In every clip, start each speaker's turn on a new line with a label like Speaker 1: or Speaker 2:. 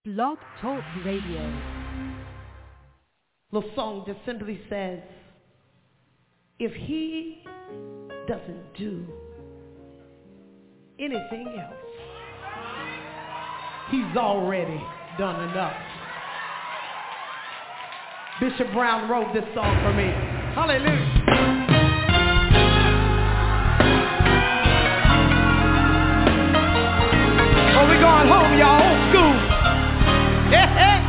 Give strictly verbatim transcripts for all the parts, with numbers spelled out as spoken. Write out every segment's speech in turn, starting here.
Speaker 1: Blog Talk Radio.
Speaker 2: The song just simply says, if he doesn't do anything else, he's already done enough. Bishop Brown wrote this song for me. Hallelujah. Oh, we going home, y'all. Old school. Yeah, yeah.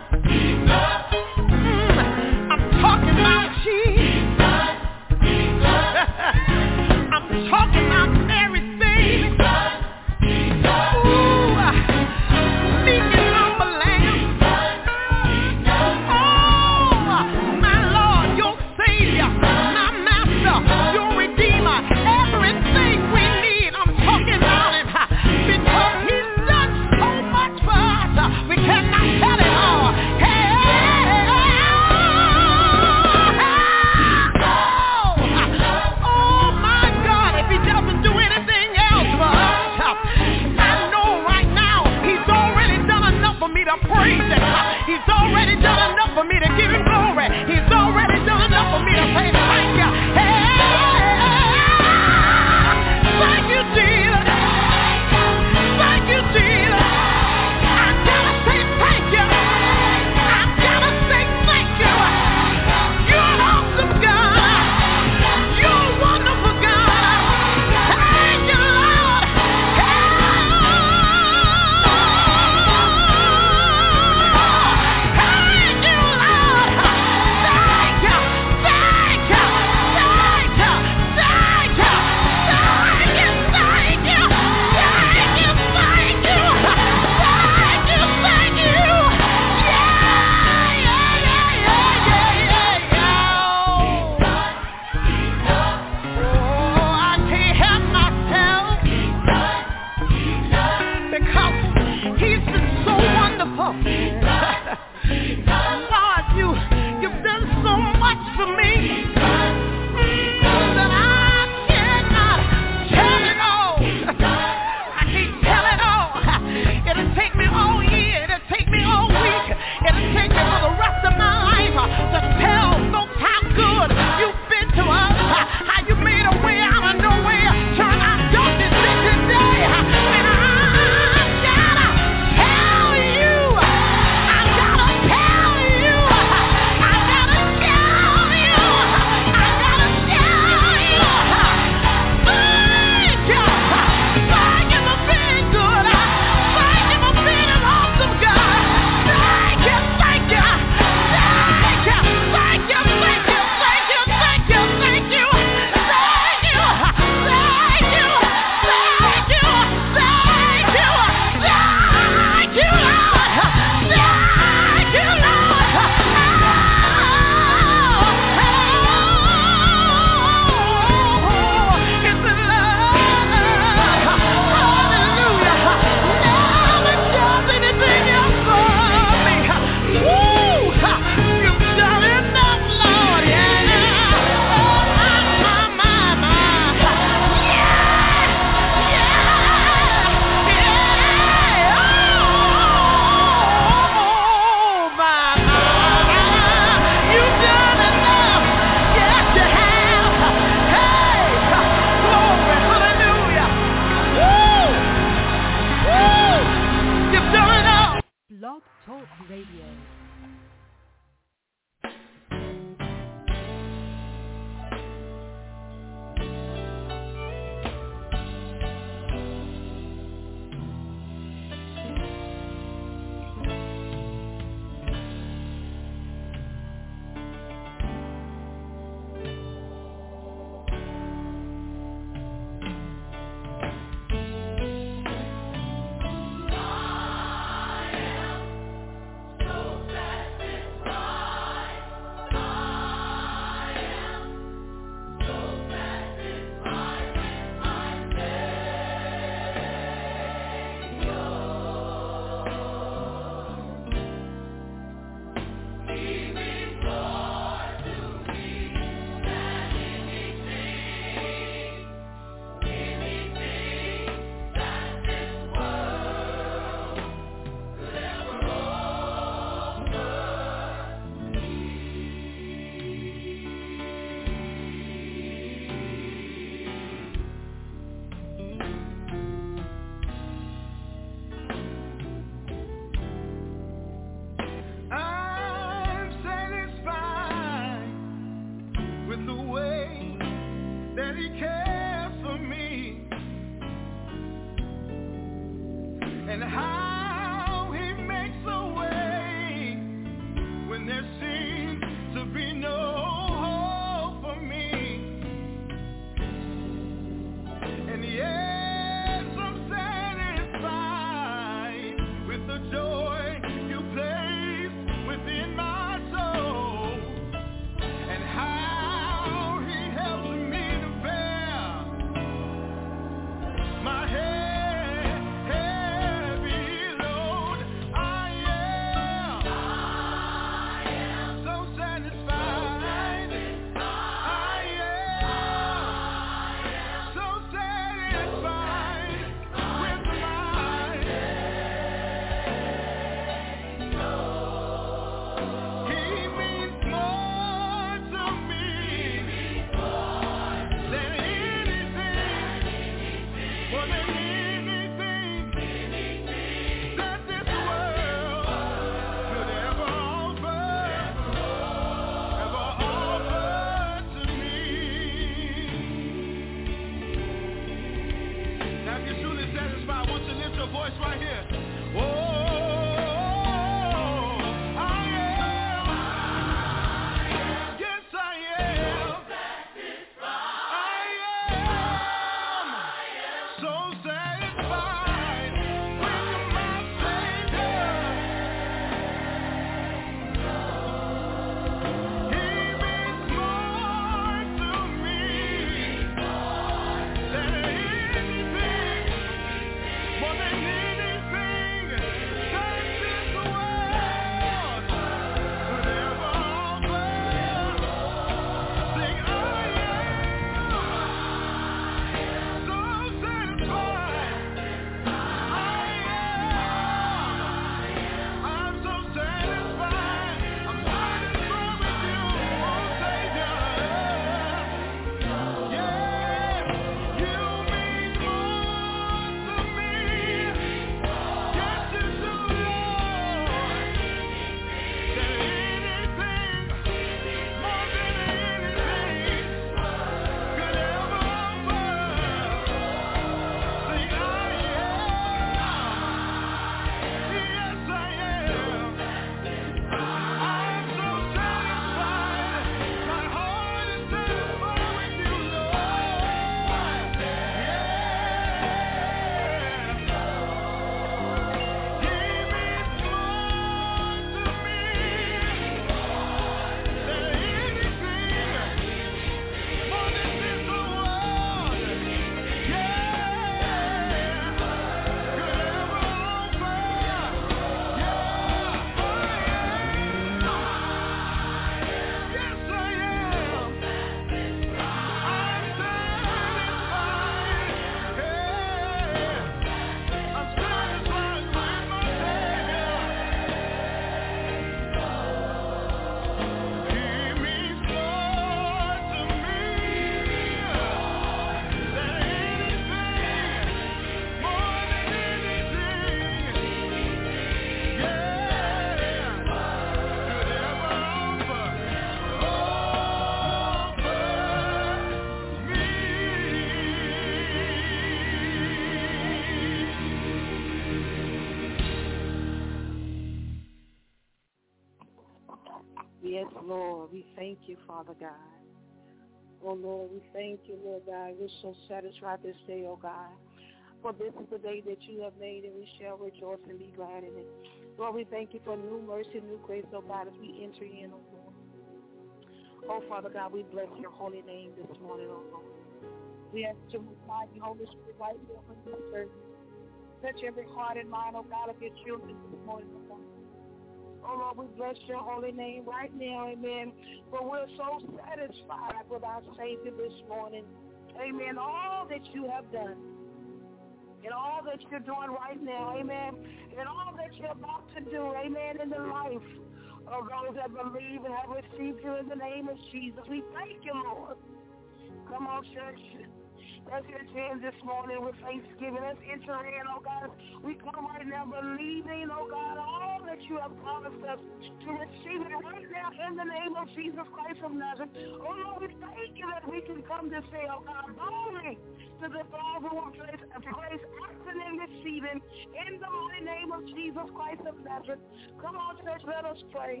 Speaker 3: Yes, Lord. We thank you, Father God. Oh, Lord, we thank you, Lord God. We're so satisfied this day, oh God. For this is the day that you have made, and we shall rejoice and be glad in it. Lord, we thank you for new mercy, new grace, oh God, as we enter in, oh Lord. Oh, Father God, we bless your holy name this morning, oh Lord. We ask you to move mighty, Holy Spirit, right now in this earth. Touch every heart and mind, oh God, of your children this morning, oh God. Oh, Lord, we bless your holy name right now, amen. For we're so satisfied with our Savior this morning. Amen. All that you have done and all that you're doing right now, amen, and all that you're about to do, amen, in the life of those that believe and have received you in the name of Jesus. We thank you, Lord. Come on, church. Let's enter in this morning with thanksgiving. Let's enter in, oh God. We come right now believing, oh God, all that you have promised us to receive it right now in the name of Jesus Christ of Nazareth. Oh Lord, we thank you that we can come this day, oh God, boldly to the throne of grace, grace, asking and receiving in the mighty name of Jesus Christ of Nazareth. Come on, church, let us pray.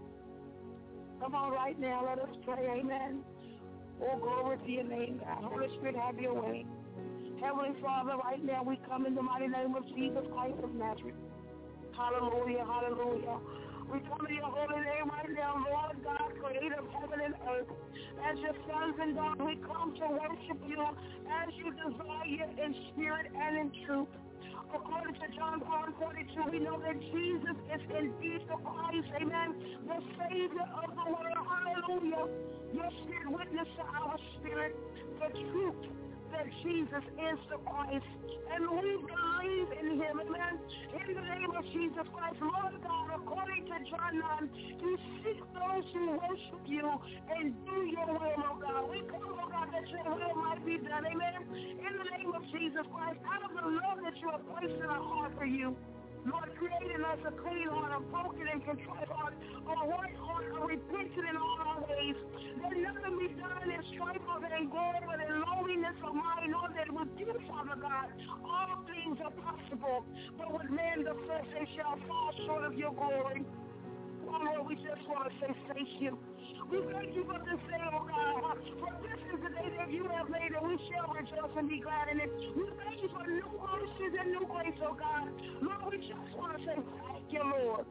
Speaker 3: Come on right now, let us pray, amen. Oh, glory to your name, God. Holy Spirit, have your way. Heavenly Father, right now we come in the mighty name of Jesus Christ of Nazareth. Hallelujah, hallelujah. We come in your holy name right now, Lord God, creator of heaven and earth. As your sons and daughters, we come to worship you as you desire in spirit and in truth. According to John one forty-two, we know that Jesus is indeed the Christ, amen, the Savior of the world, hallelujah. Your spirit witness to our spirit the truth that Jesus is the Christ, and we believe in him, amen. In the name of Jesus Christ, Lord God, according to John nine, you seek those who worship you and do your will, oh God. We come, oh God, that your will might be done, amen. In the name of Jesus Christ, out of the love that you have placed in our heart for you, Lord, creating us a clean heart, a broken and contrite heart, a white heart, a repentant in all our ways. Let nothing be done in strife or in glory, but in lowliness of mind, Lord, that with you, Father God, all things are possible. But with men, the flesh, they shall fall short of your glory. Oh, Lord, we just want to say thank you. We thank you for this day, oh God, for this is the day that you have made, and we shall rejoice and be glad in it. We thank you for new mercies and new grace, oh God. Lord, we just want to say thank you, Lord.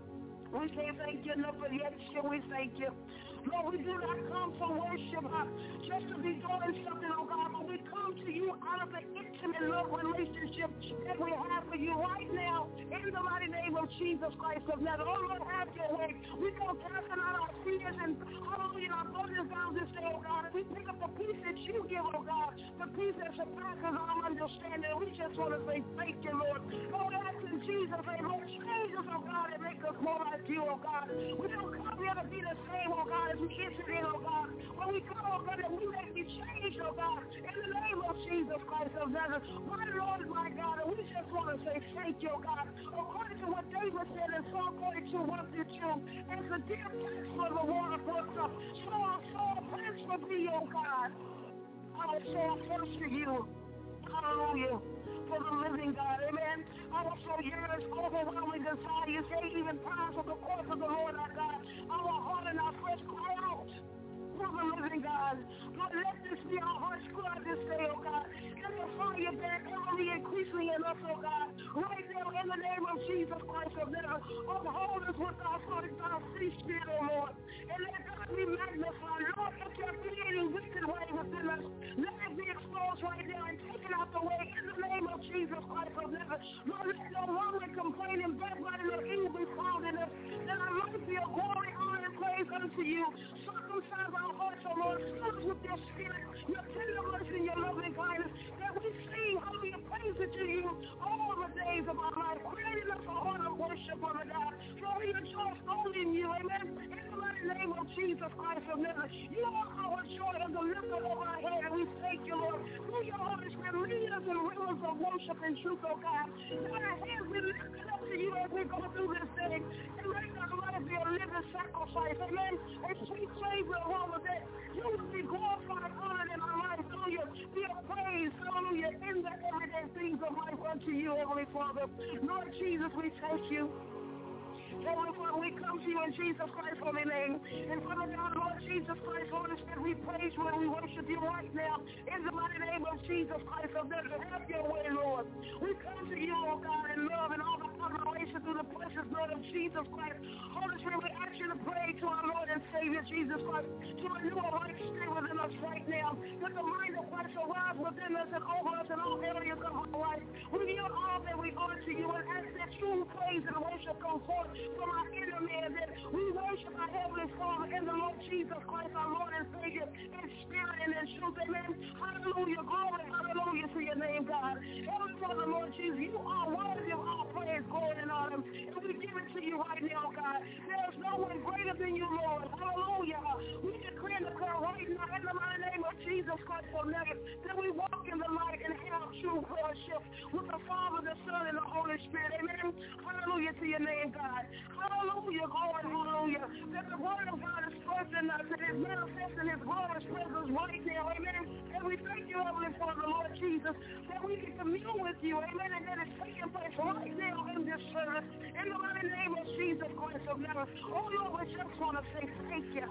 Speaker 3: We can't thank you enough, but yet still we thank you. Lord, we do not come for worship uh, just to be doing something, oh God, but we come to you out of the intimate love relationship that we have for you right now in the mighty name of Jesus Christ of Nazareth. Oh, Lord, have your way. We go casting out our fears and hallelujah, our burdens down this day, oh God, and we pick up the peace that you give, oh God, the peace that surpasses our understanding. We just want to say thank you, Lord. Lord, ask in Jesus' name, Lord, change us, oh God, and make us more like you, oh God. We don't come here to be the same, oh God, as we entered in, oh God. When we come, oh God, that we may be changed, oh God, in the name of Jesus Christ of Nazareth. My Lord, my God, and we just want to say thank you, oh God. According to what David said in Psalm forty-two, one through two, as the deer pants for the water brooks up, so our soul pants for thee, oh God. Our soul thirsts for you. Hallelujah. For the living God, amen. Our soul yearns, overwhelming desires, yea, even pines of the course of the Lord our God. Our heart and our flesh cry out for the living God. Lord, let this be our heart's cry this day, oh God. Let the fire burn everly increasingly in us, oh God. Right now, in the name of Jesus Christ of Nazareth, uphold us with our heart and our free spirit, oh Lord. And let God be magnified. Lord, if there be any wicked way within us, let it be exposed right now and taken out the way in the name of Jesus Christ of Nazareth. Lord, let no wrongly complaining, backbiting, or evil be found in us. That our life be a glory, honor, and praise unto you. Circumcise our hearts, O Lord. Fill us with your spirit, your tender mercy, and your loving kindness. That we sing, hallelujah, praise it to you all the days of our life. Creating us a heart of worship, Father God. For we rejoice only in you, amen. In the mighty name of Jesus Christ of Nazareth. You are our joy and the lifter of our head, and we thank you, Lord. Through your Holy Spirit, lead us in rivers of worship and truth, oh God. Let our hands be lifted up to you as we go through this day. And let our life be a living sacrifice, amen. A sweet Savior of all of that. You will be glorified, honored in our life, hallelujah. Be a praise, hallelujah, in the everyday things of life unto you, Heavenly Father. Lord Jesus, we thank you. Heavenly Father, we come to you in Jesus Christ's holy name. And Father God, Lord Jesus Christ, Holy Spirit, we praise you and we worship you right now. In the mighty name of Jesus Christ of Nazareth, have your way, Lord. We come to you, oh God, in love and all the adoration through the precious blood of Jesus Christ. Holy Spirit, we ask you to pray to our Lord and Savior Jesus Christ, to renew a right spirit within us right now. Let the mind of Christ arise within us and over us in all areas of our life. We yield all that we are to you and ask that true praise and worship come forth from our inner man, that we worship our Heavenly Father in the Lord Jesus Christ, our Lord and Savior, in spirit and in truth. Amen. Hallelujah. Glory. Hallelujah to your name, God. Heavenly Father, Lord Jesus, you are worthy of all praise, glory, and honor. And we give it to you right now, God. There is no one greater than you, Lord. Hallelujah. We decree and declare right now in the mighty name of Jesus Christ of Nazareth that we walk in the light and have true fellowship with the Father, the Son, and the Holy Spirit. Amen. Hallelujah to your name, God. Hallelujah, glory, hallelujah. That the word of God is strengthening us and is manifesting his glorious presence right now. Amen. And we thank you, Heavenly Father, Lord Jesus, that we can commune with you. Amen. And that is taking place right now in this service. In the mighty name of Jesus Christ of Nazareth. Oh, Lord, we just want to say thank you.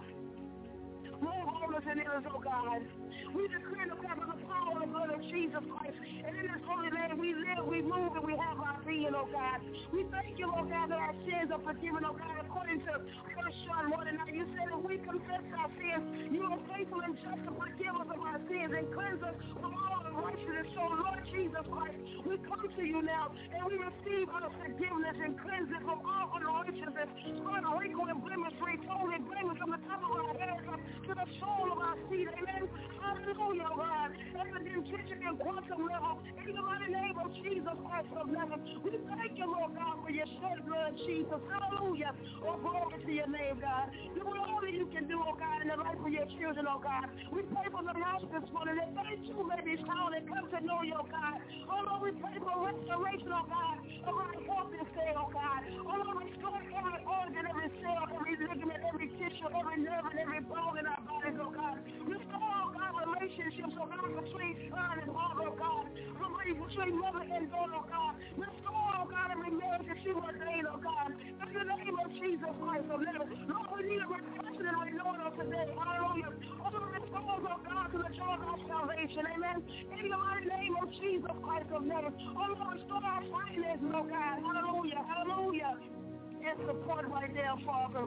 Speaker 3: Move on us and in us, oh God. We decree and declare by the power of the blood of Jesus Christ. And in this holy name, we live, we move, and we have our being, oh God. We thank you, oh God, that our sins are forgiven, oh God, according to First John one and nine. You said if we confess our sins, you are faithful and just to forgive us of our sins and cleanse us from all unrighteousness. So, Lord Jesus Christ, we come to you now, and we receive our forgiveness and cleansing from all unrighteousness. Lord, wrinkle and blemish, free, totally blameless from the top of our heads up to the soul of our feet. Amen. Hallelujah, God. At the intention and quantum level, in the mighty name of Jesus Christ of Nazareth, we thank you, Lord God, for your shed blood, Jesus. Hallelujah. Oh, glory to your name, God. Do all that you can do, oh God, in the life of your children, oh God. We pray for the lost this morning, that they too may be found and come to know you, oh God. Oh, Lord, we pray for restoration, oh God, of our health this day, oh God. Oh, Lord, restore every organ, every cell, every ligament, every tissue, every nerve, and every bone in our bodies, oh God. Restore, oh God, relationships, oh God, between son and mother, oh God. Between mother and daughter, oh God. Restore, oh God, every marriage that you ordained, oh God. In the name of Jesus Christ of Nazareth. Lord, we need a reflection and renewal of today. Hallelujah. Oh, restore, oh God, to the joy of our salvation. Amen. In the mighty name of Jesus Christ of Nazareth. Oh, Lord, restore our finances, oh God. Hallelujah. Hallelujah. And support right there, Father.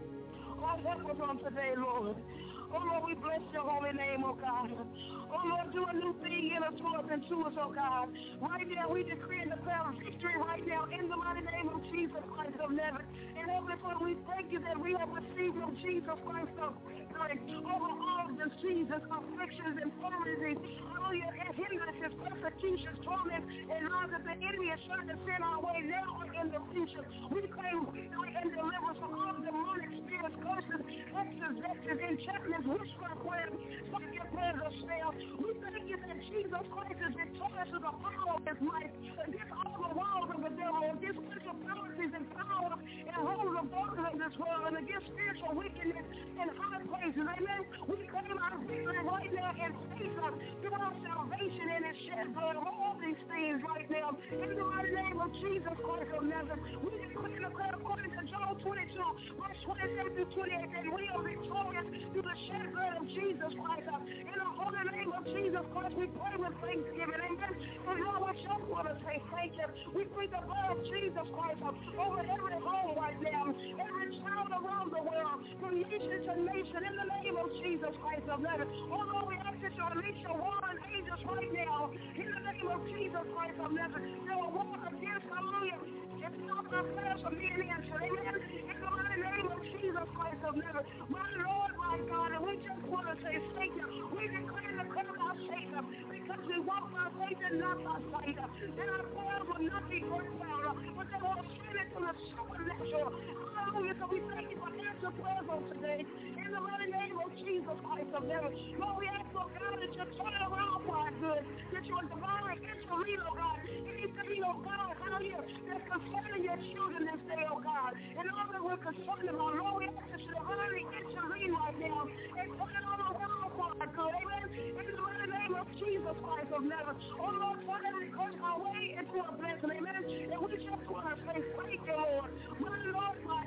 Speaker 3: Oh, help us on today, Lord. Oh, Lord, we bless your holy name, oh God. Oh, Lord, do a new thing in us, to us, and to us, oh God. Right now, we decree and declare victory right now in the mighty name of Jesus Christ of Nazareth. And Heavenly Father, we thank you that we have received from Jesus Christ of victory over all diseases, afflictions, infirmities, hallelujah, and hindrances, persecutions, torments, and all that the enemy is trying to send our way now or in the future. We claim victory and deliverance from all demonic spirits, curses, hexes, vexes, enchantments, witchcraft, prayers, psychic prayers of spell. We thank you that Jesus Christ is victorious to the power of his might against all the walls of the devil, against principalities and powers and rulers of darkness of this world, and against spiritual wickedness in high places. Amen. We claim our victory right now in faith through our salvation and his shed blood of all these things right now. In the mighty name of Jesus Christ of Nazareth, we declare and declare according to John twenty-two, verse twenty-seven through twenty-eight, that we are victorious through the shed blood of Jesus Christ. In the holy name of Jesus Christ, we pray with thanksgiving. Amen. And Lord, we just want to say thank you. We plead the blood of Jesus Christ over every home right now, every child around the world, from nation to nation, in the name of Jesus Christ of Nazareth. Oh Lord, we ask that you release your warring angels right now, in the name of Jesus Christ of Nazareth. There are war against, hallelujah, it's not our prayers for being answered. Amen. In the mighty name of Jesus Christ of Nazareth. My Lord, my God, and we just want to say thank you. We declare the prayer of our Savior, because we walk by faith and not by sight. That our prayers will not be heard down, but they will ascend into the supernatural. Hallelujah. So we thank you for answer prayers on today. In the mighty name of Jesus Christ of Nazareth. Lord, we ask, oh God, that you turn it around for our good. That you are divinely intervene, oh God. Anything, oh God, hallelujah, that's concerning your children this day, oh God. And all that we're concerned about, Lord, we ask that you divinely intervene right now and turn it all around for our good. Amen. In the mighty name of Jesus Christ of Nazareth. Oh Lord, turn every curse our way into a blessing. Amen. And we just want to say thank you, Lord. My Lord, my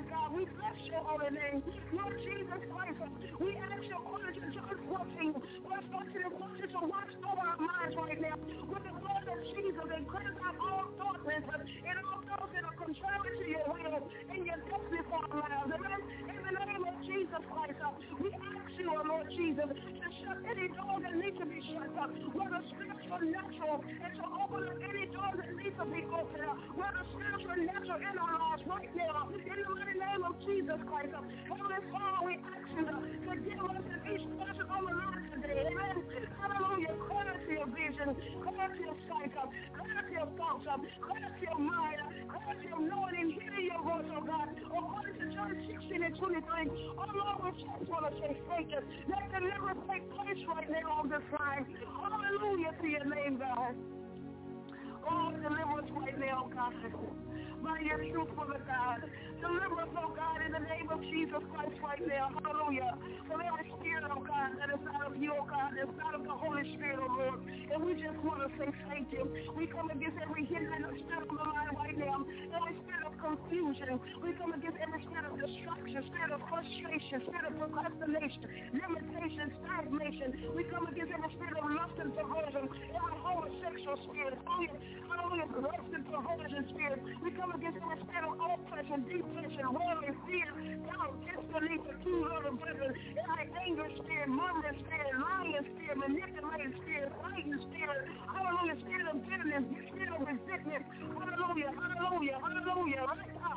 Speaker 3: bless your holy name. Lord Jesus Christ, we ask you according to John fourteen, verse fourteen and fourteen, to watch over our minds right now with the blood of Jesus and cleanse out all thoughts and all those that are contrary to your will and your destiny for our lives. Amen. In the name of Jesus Christ, uh, we ask you, oh Lord Jesus, to shut any doors that need to be shut up, whether spiritual or natural, and to open up any doors that need to be opened up, whether spiritual or natural in our lives right now. In the mighty name of Jesus Christ, uh, Heavenly Father, we ask you uh, to give us and each person on the line today. Amen. Hallelujah. Clarity of vision, clarity of sight, uh, clarity of thoughts, uh, clarity of mind, uh, clarity of knowing and hearing your voice, oh God. According to John sixteen and twenty-three, oh Lord, we just want to say thank you. Let deliverance take place right now on this line. Hallelujah to your name, God. Oh, deliver us right now, God. By your truth, Father God. Deliver us, oh God, in the name of Jesus Christ right now. Hallelujah. From every spirit, oh God, that is not of you, oh God, that's not of the Holy Spirit, oh Lord. And we just want to say thank you. We come against every hindering spirit on the line right now. Every spirit of confusion. We come against every spirit of distraction, spirit of frustration, spirit of procrastination, limitation, stagnation. We come against every spirit of lust and perversion, every homosexual spirit. Hallelujah, lust and perversion spirit. We come against every spirit of oppression, depression, worry, fear, doubt, disbelief, accuse other brethren, every anger spirit, murmuring spirit, lying spirit, manipulating spirit, fighting spirit, hallelujah, spirit of bitterness, spirit of resentment, hallelujah, hallelujah, hallelujah, right now,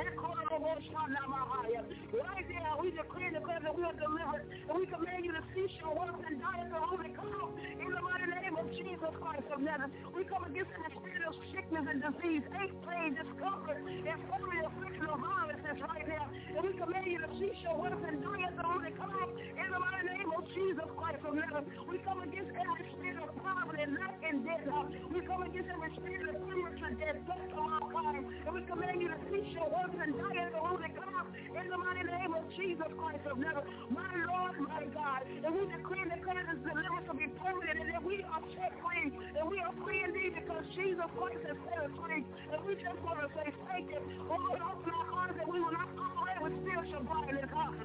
Speaker 3: right there, we decree and declare that we are delivered, and we command you to cease your works and die at the Holy Ghost, in the mighty name of Jesus Christ of Nazareth. We come against the spirit of sickness and disease, ache, pain, discomfort, infirmity, affliction, of violence right now, and we command you to cease your works and die at the Holy Ghost, in the mighty name of Jesus Christ of Nazareth. We come against every spirit of poverty, lack, and death. We come against every spirit of premature death, death of our kind, and we command you to cease your works and die at the Holy Ghost, in the mighty name of Jesus Christ of Nazareth. My Lord, my God, and we decree and declare this deliverance to be permanent, and that we are set free, and we are free indeed because Jesus Christ has set us free, and we just want to say thank you. Oh Lord, open our hearts that we will not operate with spiritual blindness.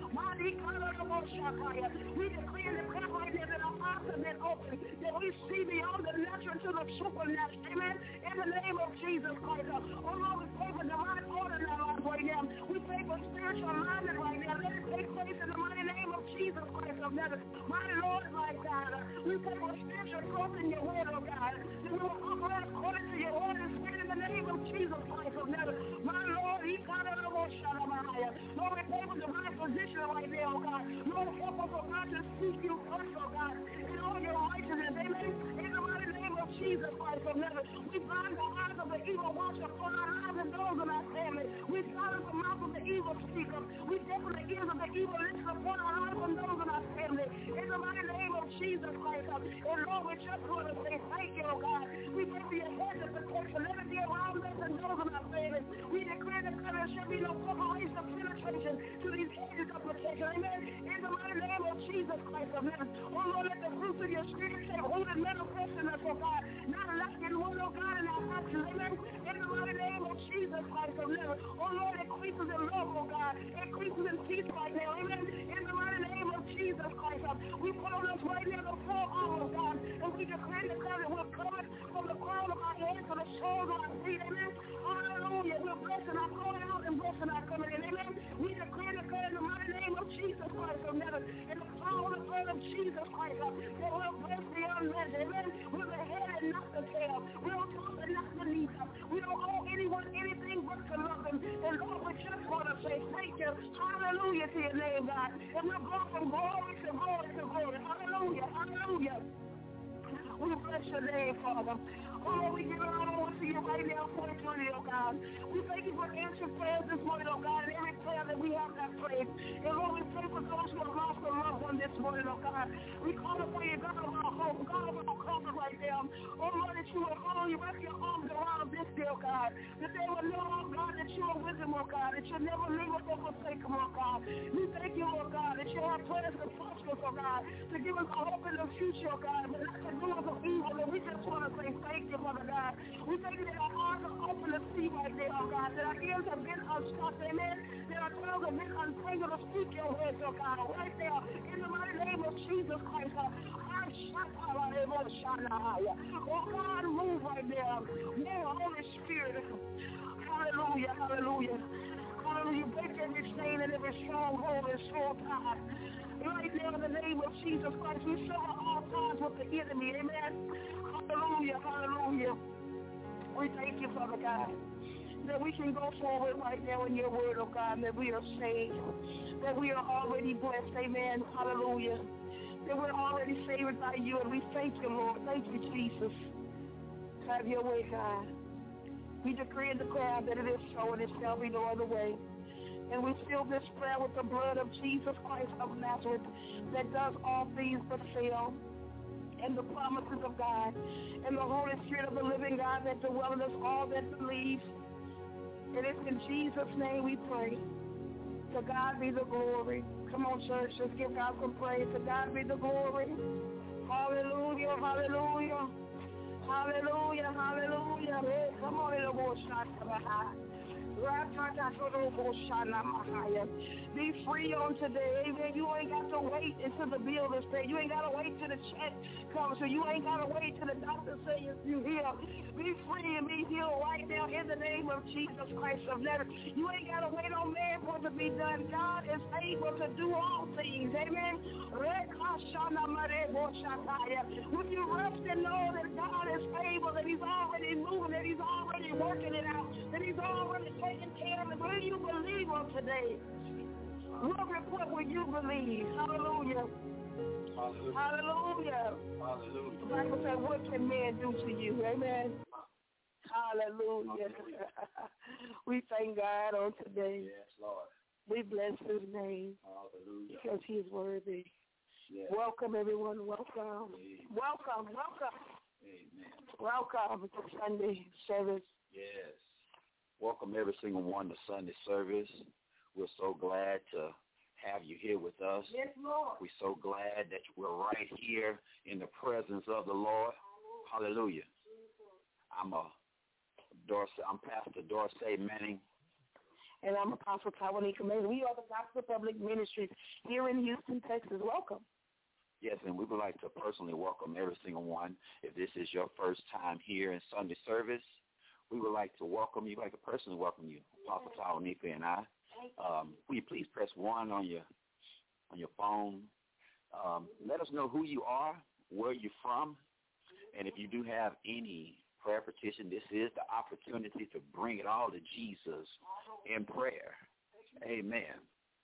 Speaker 3: We decree and declare right now that our eyes have been opened, that we see beyond the natural to the supernatural. Amen. In the name of Jesus Christ. Oh Lord, we pray for divine order in our lives right now. We pray for spiritual alignment right now. Let it take place in the mighty name of Jesus Christ of Nazareth. My Lord, my God. We pray for spiritual growth in your word, oh God. That we will operate according to your word and spirit in the name of Jesus Christ of Nazareth. My Lord, he got it almost shut up. Lord, we pray for divine position right now, oh God. Lord, help us, oh God, to seek you first, oh God, in all your righteousness. Amen. In the mighty name of Jesus Christ of Nazareth, we bind the eyes of the evil watcher upon our lives and those in our family. We silence the mouth of the evil speaker. We deafen the ears of the evil listener upon our lives and those in our family. In the mighty name of Jesus Christ. And Lord, we just want to say thank you, oh God. We pray for your hedge of protection. Let it be around us and those in our family. We declare that there should be no preparation of penetration to these hedges of protection. Amen. In the mighty name of Jesus Christ of Nazareth. Oh Lord, let the fruits of your spirit take hold and manifest in us, oh God. Not lacking one, oh God, in our actions. Amen. In the mighty name of Jesus Christ of Nazareth. Oh Lord, increases in love, oh God. Increases in peace right now. Amen. In the mighty name of Jesus Christ. We put on us right now the full armor, God. And we declare and declare that we're covered from the crown of our heads to the soles of our feet. Amen. Hallelujah. We're blessing our going out and blessing our coming in. Amen. We declare and declare in the mighty name of Jesus Christ of Nazareth. In the power and the blood of Jesus Christ. That we're blessed beyond measure. Amen. We're the head and not the tail. We don't talk and not beneath us. We don't owe anyone anything but to love them. And Lord, we just want to say thank you. Hallelujah to your name, God. And we're going from glory to glory to glory. Hallelujah. Hallelujah. We bless your name, Father. Oh, Lord, we give it all over to you right now for eternity, oh God. We thank you for answering prayers this morning, oh God, and every prayer that we have not prayed. And Lord, we pray for those who have lost a loved one this morning, oh God. We call upon you, God of our hope, God of our comfort right now. Oh, Lord, that you will hold you, wrap your arms around this day, oh God. That they will know, oh God, that you are with them, oh God. That you'll never leave us or forsake them, oh God. We thank you, oh God, that you have plans to prosper us, oh God, to give us a hope in the future, oh God, but not to do us of evil. And we just want to say thank you, Father God. We thank you that our eyes are open to see right now, oh God, that our ears have been unstopped, amen, that our tongues have been untangled to speak your words, oh God, right there, in the mighty name of Jesus Christ. Uh, our oh God, move right there. Move, Holy Spirit. Hallelujah, hallelujah. Hallelujah. Break every chain and every stronghold and strong tie. Right now in the name of Jesus Christ, we show at all times with the enemy. Amen. Hallelujah, hallelujah. We thank you, Father God, that we can go forward right now in your word, oh God, that we are saved, that we are already blessed. Amen. Hallelujah. That we're already favored by you, and we thank you, Lord. Thank you, Jesus. Have your way, God. We decree and declare that it is so, and it shall be no other way. And we seal this prayer with the blood of Jesus Christ of Nazareth that does all things but fail, and the promises of God, and the Holy Spirit of the living God that dwells in us all that believe. And it's in Jesus' name we pray. To God be the glory. Come on, church, let's give God some praise. To God be the glory. Hallelujah, hallelujah. Hallelujah, hallelujah. Hey, come on, little boy, shot to the high. Be free on today, amen. You ain't got to wait until the bill is paid. You ain't got to wait till the check comes. So you ain't got to wait till the doctor says you heal. Be free and be healed right now in the name of Jesus Christ of Nazareth. You ain't got to wait on man for it to be done. God is able to do all things, amen. Would you rest and know that God is able, that he's already moving, that he's already working it out, that he's already taking care of it? Will you believe on today? What report will you believe? Hallelujah.
Speaker 4: Hallelujah.
Speaker 3: Hallelujah.
Speaker 4: Hallelujah.
Speaker 3: The Bible says, what can man do to you? Amen. Hallelujah. Hallelujah. We thank God on today.
Speaker 4: Yes, Lord.
Speaker 3: We bless his name.
Speaker 4: Hallelujah.
Speaker 3: Because he is worthy.
Speaker 4: Yes.
Speaker 3: Welcome, everyone. Welcome.
Speaker 4: Amen.
Speaker 3: Welcome. Welcome.
Speaker 4: Amen.
Speaker 3: Welcome to Sunday service.
Speaker 4: Yes. Welcome every single one to Sunday service. We're so glad to have you here with us.
Speaker 3: Yes, Lord.
Speaker 4: We're so glad that we're right here in the presence of the Lord. Hallelujah. I'm a Dorsey. I'm Pastor Dorsey Manning.
Speaker 3: And I'm Apostle Tawanika Manning. We are the Gospel Public Ministries here in Houston, Texas. Welcome.
Speaker 4: Yes, and we would like to personally welcome every single one. If this is your first time here in Sunday service, we would like to welcome you, like to personally welcome you, Apostle Tawanika and I. Um, will you please press one on your on your phone? Um, let us know who you are, where you're from, and if you do have any prayer petition, this is the opportunity to bring it all to Jesus in prayer. Amen.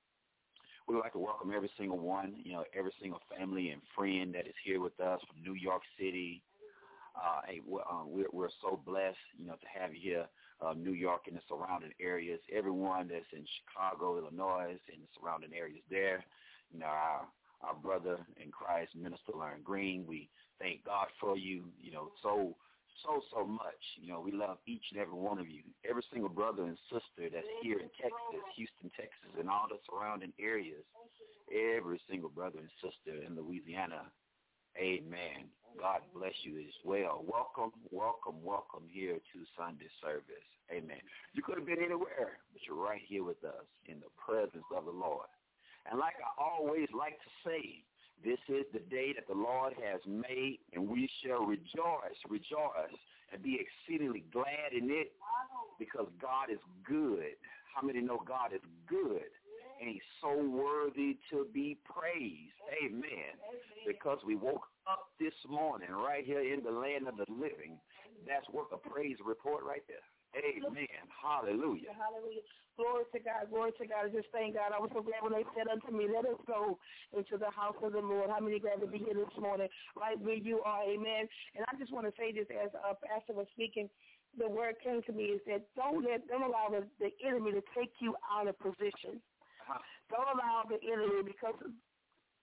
Speaker 4: We would like to welcome every single one, you know, every single family and friend that is here with us from New York City. Uh, hey, we're, uh, we're, we're so blessed, you know, to have you here, uh, New York and the surrounding areas. Everyone that's in Chicago, Illinois, and the surrounding areas there. You know, our our brother in Christ, Minister Lauren Green, we thank God for you, you know, so, so, so much. You know, we love each and every one of you. Every single brother and sister that's here in Texas, Houston, Texas, and all the surrounding areas. Every single brother and sister in Louisiana. Amen. God bless you as well. Welcome, welcome, welcome here to Sunday service. Amen. You could have been anywhere, but you're right here with us in the presence of the Lord. And like I always like to say, this is the day that the Lord has made, and we shall rejoice, rejoice, and be exceedingly glad in it, because God is good. How many know God is good? And he's so worthy to be praised. Amen. Because we woke up this morning right here in the land of the living. That's worth a praise report right there. Amen. Hallelujah.
Speaker 3: Hallelujah. Glory to God. Glory to God. I just thank God. I was so glad when they said unto me, let us go into the house of the Lord. How many glad to be here this morning? Right where you are. Amen. And I just want to say this as uh, Pastor was speaking. The word came to me is that don't let, don't allow the, the enemy to take you out of position. Uh-huh. Don't allow the enemy, because God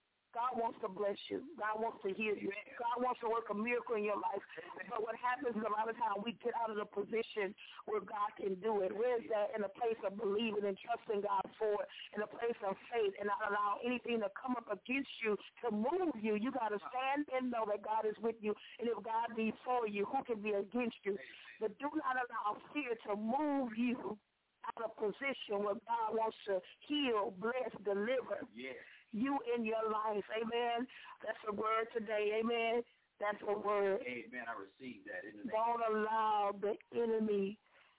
Speaker 3: God wants to bless you. God wants to heal you. God wants to work a miracle in your life. But what happens is a lot of times we get out of the position where God can do it. Where is that? In a place of believing and trusting God for it, in a place of faith, and not allow anything to come up against you to move you. You got to stand and know that God is with you. And if God be for you, who can be against you? But do not allow fear to move you out of position where God wants to heal, bless, deliver. Yeah. You in your life. Amen. That's a word today. Amen. That's a word.
Speaker 4: Amen. I received that. In the
Speaker 3: Don't allow the enemy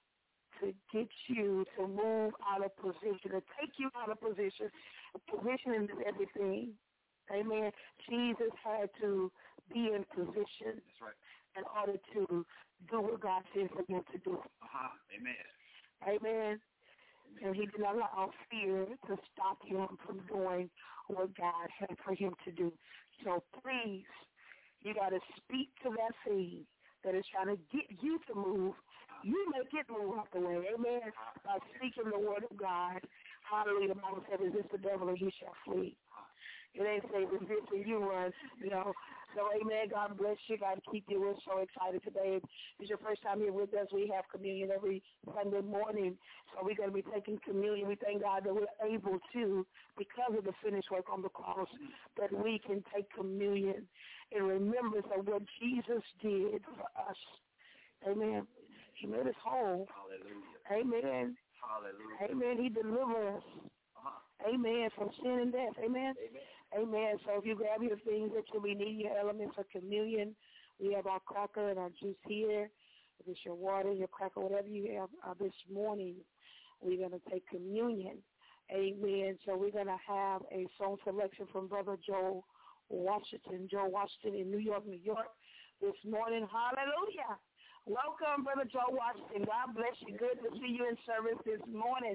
Speaker 3: to get you to move out of position, to take you out of position. Position is everything. Amen. Jesus had to be in position.
Speaker 4: That's right.
Speaker 3: In order to do what God said for him to do.
Speaker 4: Uh-huh. Amen.
Speaker 3: Amen. And he did not allow fear to stop him from doing what God had for him to do. So please, you got to speak to that thing that is trying to get you to move. You make it move out the way. Amen. By speaking the word of God. Hallelujah. The Bible says, resist the devil and he shall flee. It ain't say resist and you run, you know. So, amen, God bless you. God keep you. We're so excited today. If it's your first time here with us, we have communion every Sunday morning. So we're going to be taking communion. We thank God that we're able to, because of the finished work on the cross, that we can take communion in remembrance of what Jesus did for us. Amen. He made us whole.
Speaker 4: Hallelujah.
Speaker 3: Amen.
Speaker 4: Hallelujah.
Speaker 3: Amen. He delivered us. Uh-huh. Amen. From sin and death. Amen.
Speaker 4: Amen.
Speaker 3: Amen. So if you grab your things that you'll be needing, your elements of communion, we have our cracker and our juice here. If it's your water, your cracker, whatever you have uh, this morning, we're going to take communion. Amen. So we're going to have a song selection from Brother Joe Washington. Joe Washington in New York, New York this morning. Hallelujah. Welcome, Brother Joe Washington. God bless you. Good to see you in service this morning.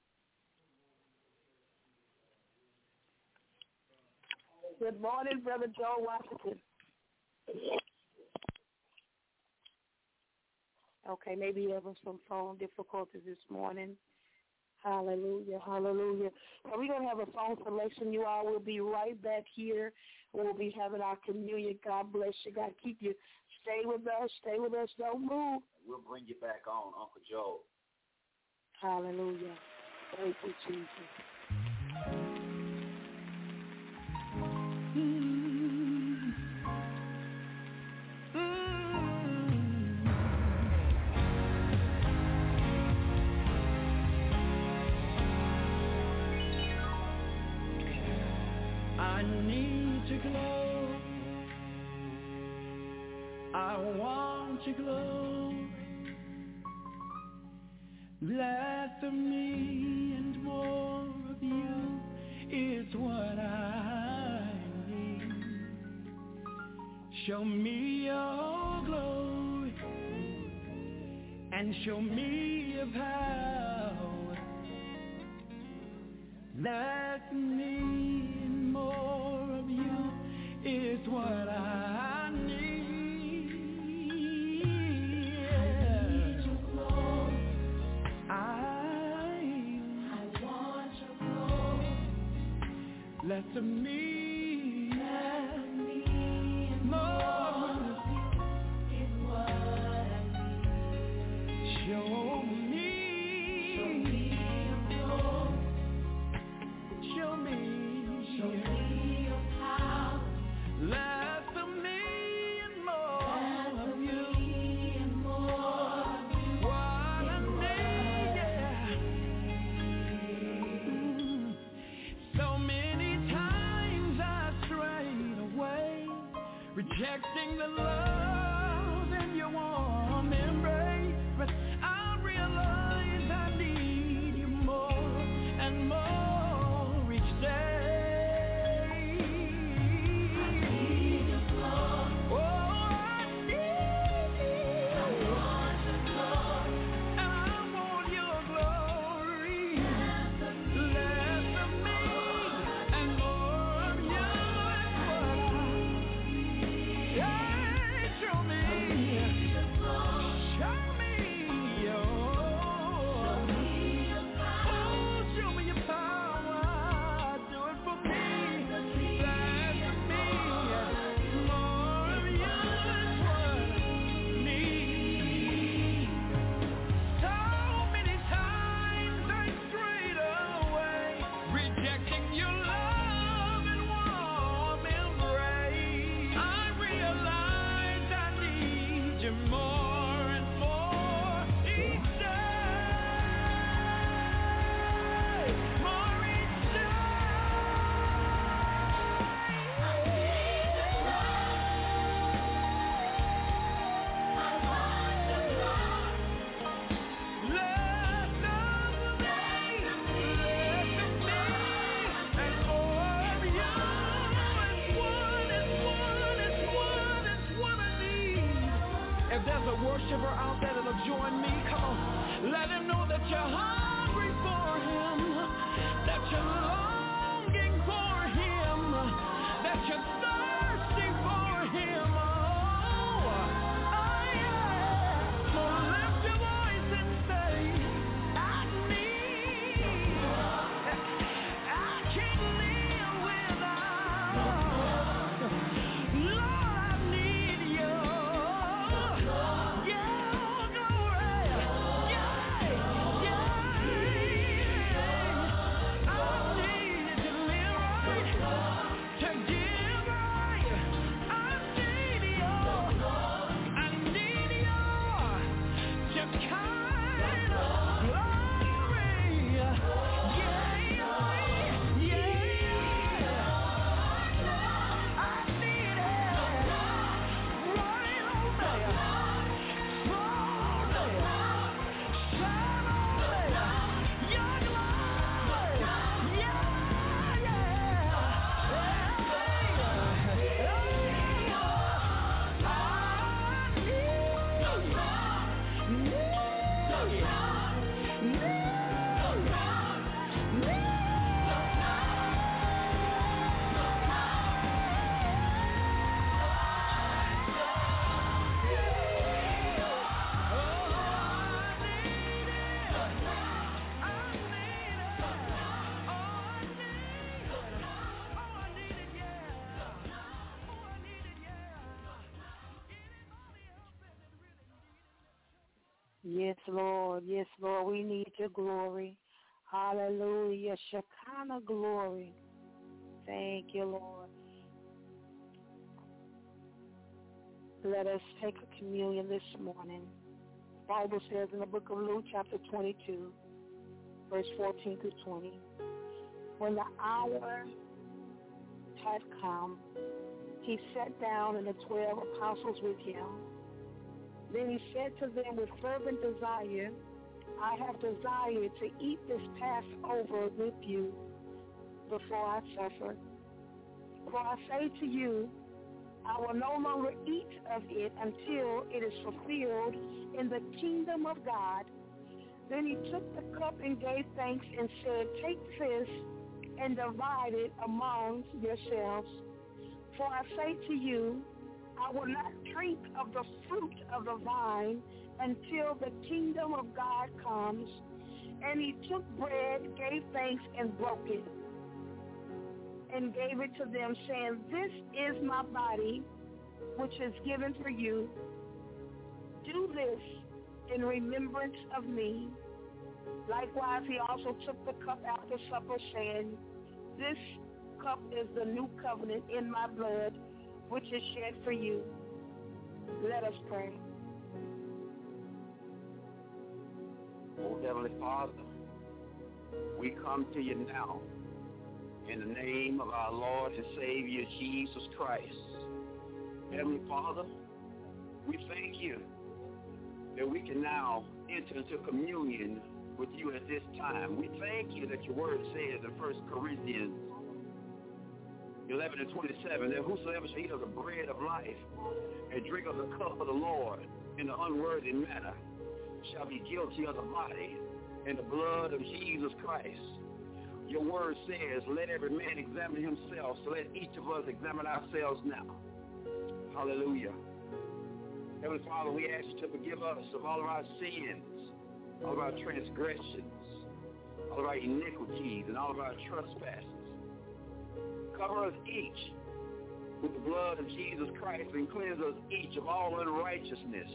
Speaker 3: Good morning, Brother Joe Washington. Okay, maybe you have some phone difficulties this morning. Hallelujah, hallelujah. So we're going to have a phone selection. You all will be right back here. We'll be having our communion. God bless you. God keep you. Stay with us. Stay with us. Don't move.
Speaker 4: We'll bring you back on, Uncle Joe.
Speaker 3: Hallelujah. Thank you, Jesus.
Speaker 5: I need to glow. I want to glow. Less of me and more of you is what I need. Show me your glory and show me your power. Less of me and more of you is what I need. Less of me, less of me, and more of you is what I need. Show me, show me your glory. Show me, show me your power. Less of me and more less of you, me and more of you. What I need, yeah. Mm. So many rejecting the love in your warm embrace, but I realize I need you more and more each day. I need your glory. Oh, I need you. I want your glory. I want your glory. Less of me, less of me and more of you is what I. Yeah, show worshiper out there that'll join me. Come on. Let him know that you're hungry for him, that you're longing for him, that you're thirsty for him. Oh, oh yeah. So lift your voice and say, I need, I can't live without. Lord, I need you. Yeah, glory. Yeah, yeah. I need to live right, to give right. I need you. I need you to kind of glory. Yeah, yeah, yeah. I need it right on there, slowly, shine on there, your glory. Yeah, yeah,
Speaker 3: Yes, Lord. Yes, Lord. We need your glory. Hallelujah. Shekinah glory. Thank you, Lord. Let us take a communion this morning. The Bible says in the book of Luke, chapter twenty-two, verse fourteen through twenty, when the hour had come, he sat down and the twelve apostles with him. Then he said to them with fervent desire, I have desired to eat this Passover with you before I suffer. For I say to you, I will no longer eat of it until it is fulfilled in the kingdom of God. Then he took the cup and gave thanks and said, take this and divide it among yourselves. For I say to you, I will not drink of the fruit of the vine until the kingdom of God comes. And he took bread, gave thanks, and broke it, and gave it to them, saying, this is my body, which is given for you. Do this in remembrance of me. Likewise, he also took the cup after supper, saying, this cup is the new covenant in my blood, which is shed for you. Let us pray.
Speaker 4: Oh, Heavenly Father, we come to you now in the name of our Lord and Savior, Jesus Christ. Heavenly Father, we thank you that we can now enter into communion with you at this time. We thank you that your word says in First Corinthians eleven and twenty-seven, that whosoever shall eat of the bread of life and drink of the cup of the Lord in an unworthy manner shall be guilty of the body and the blood of Jesus Christ. Your word says, let every man examine himself, so let each of us examine ourselves now. Hallelujah. Heavenly Father, we ask you to forgive us of all of our sins, all of our transgressions, all of our iniquities, and all of our trespasses. Cover us each with the blood of Jesus Christ and cleanse us each of all unrighteousness.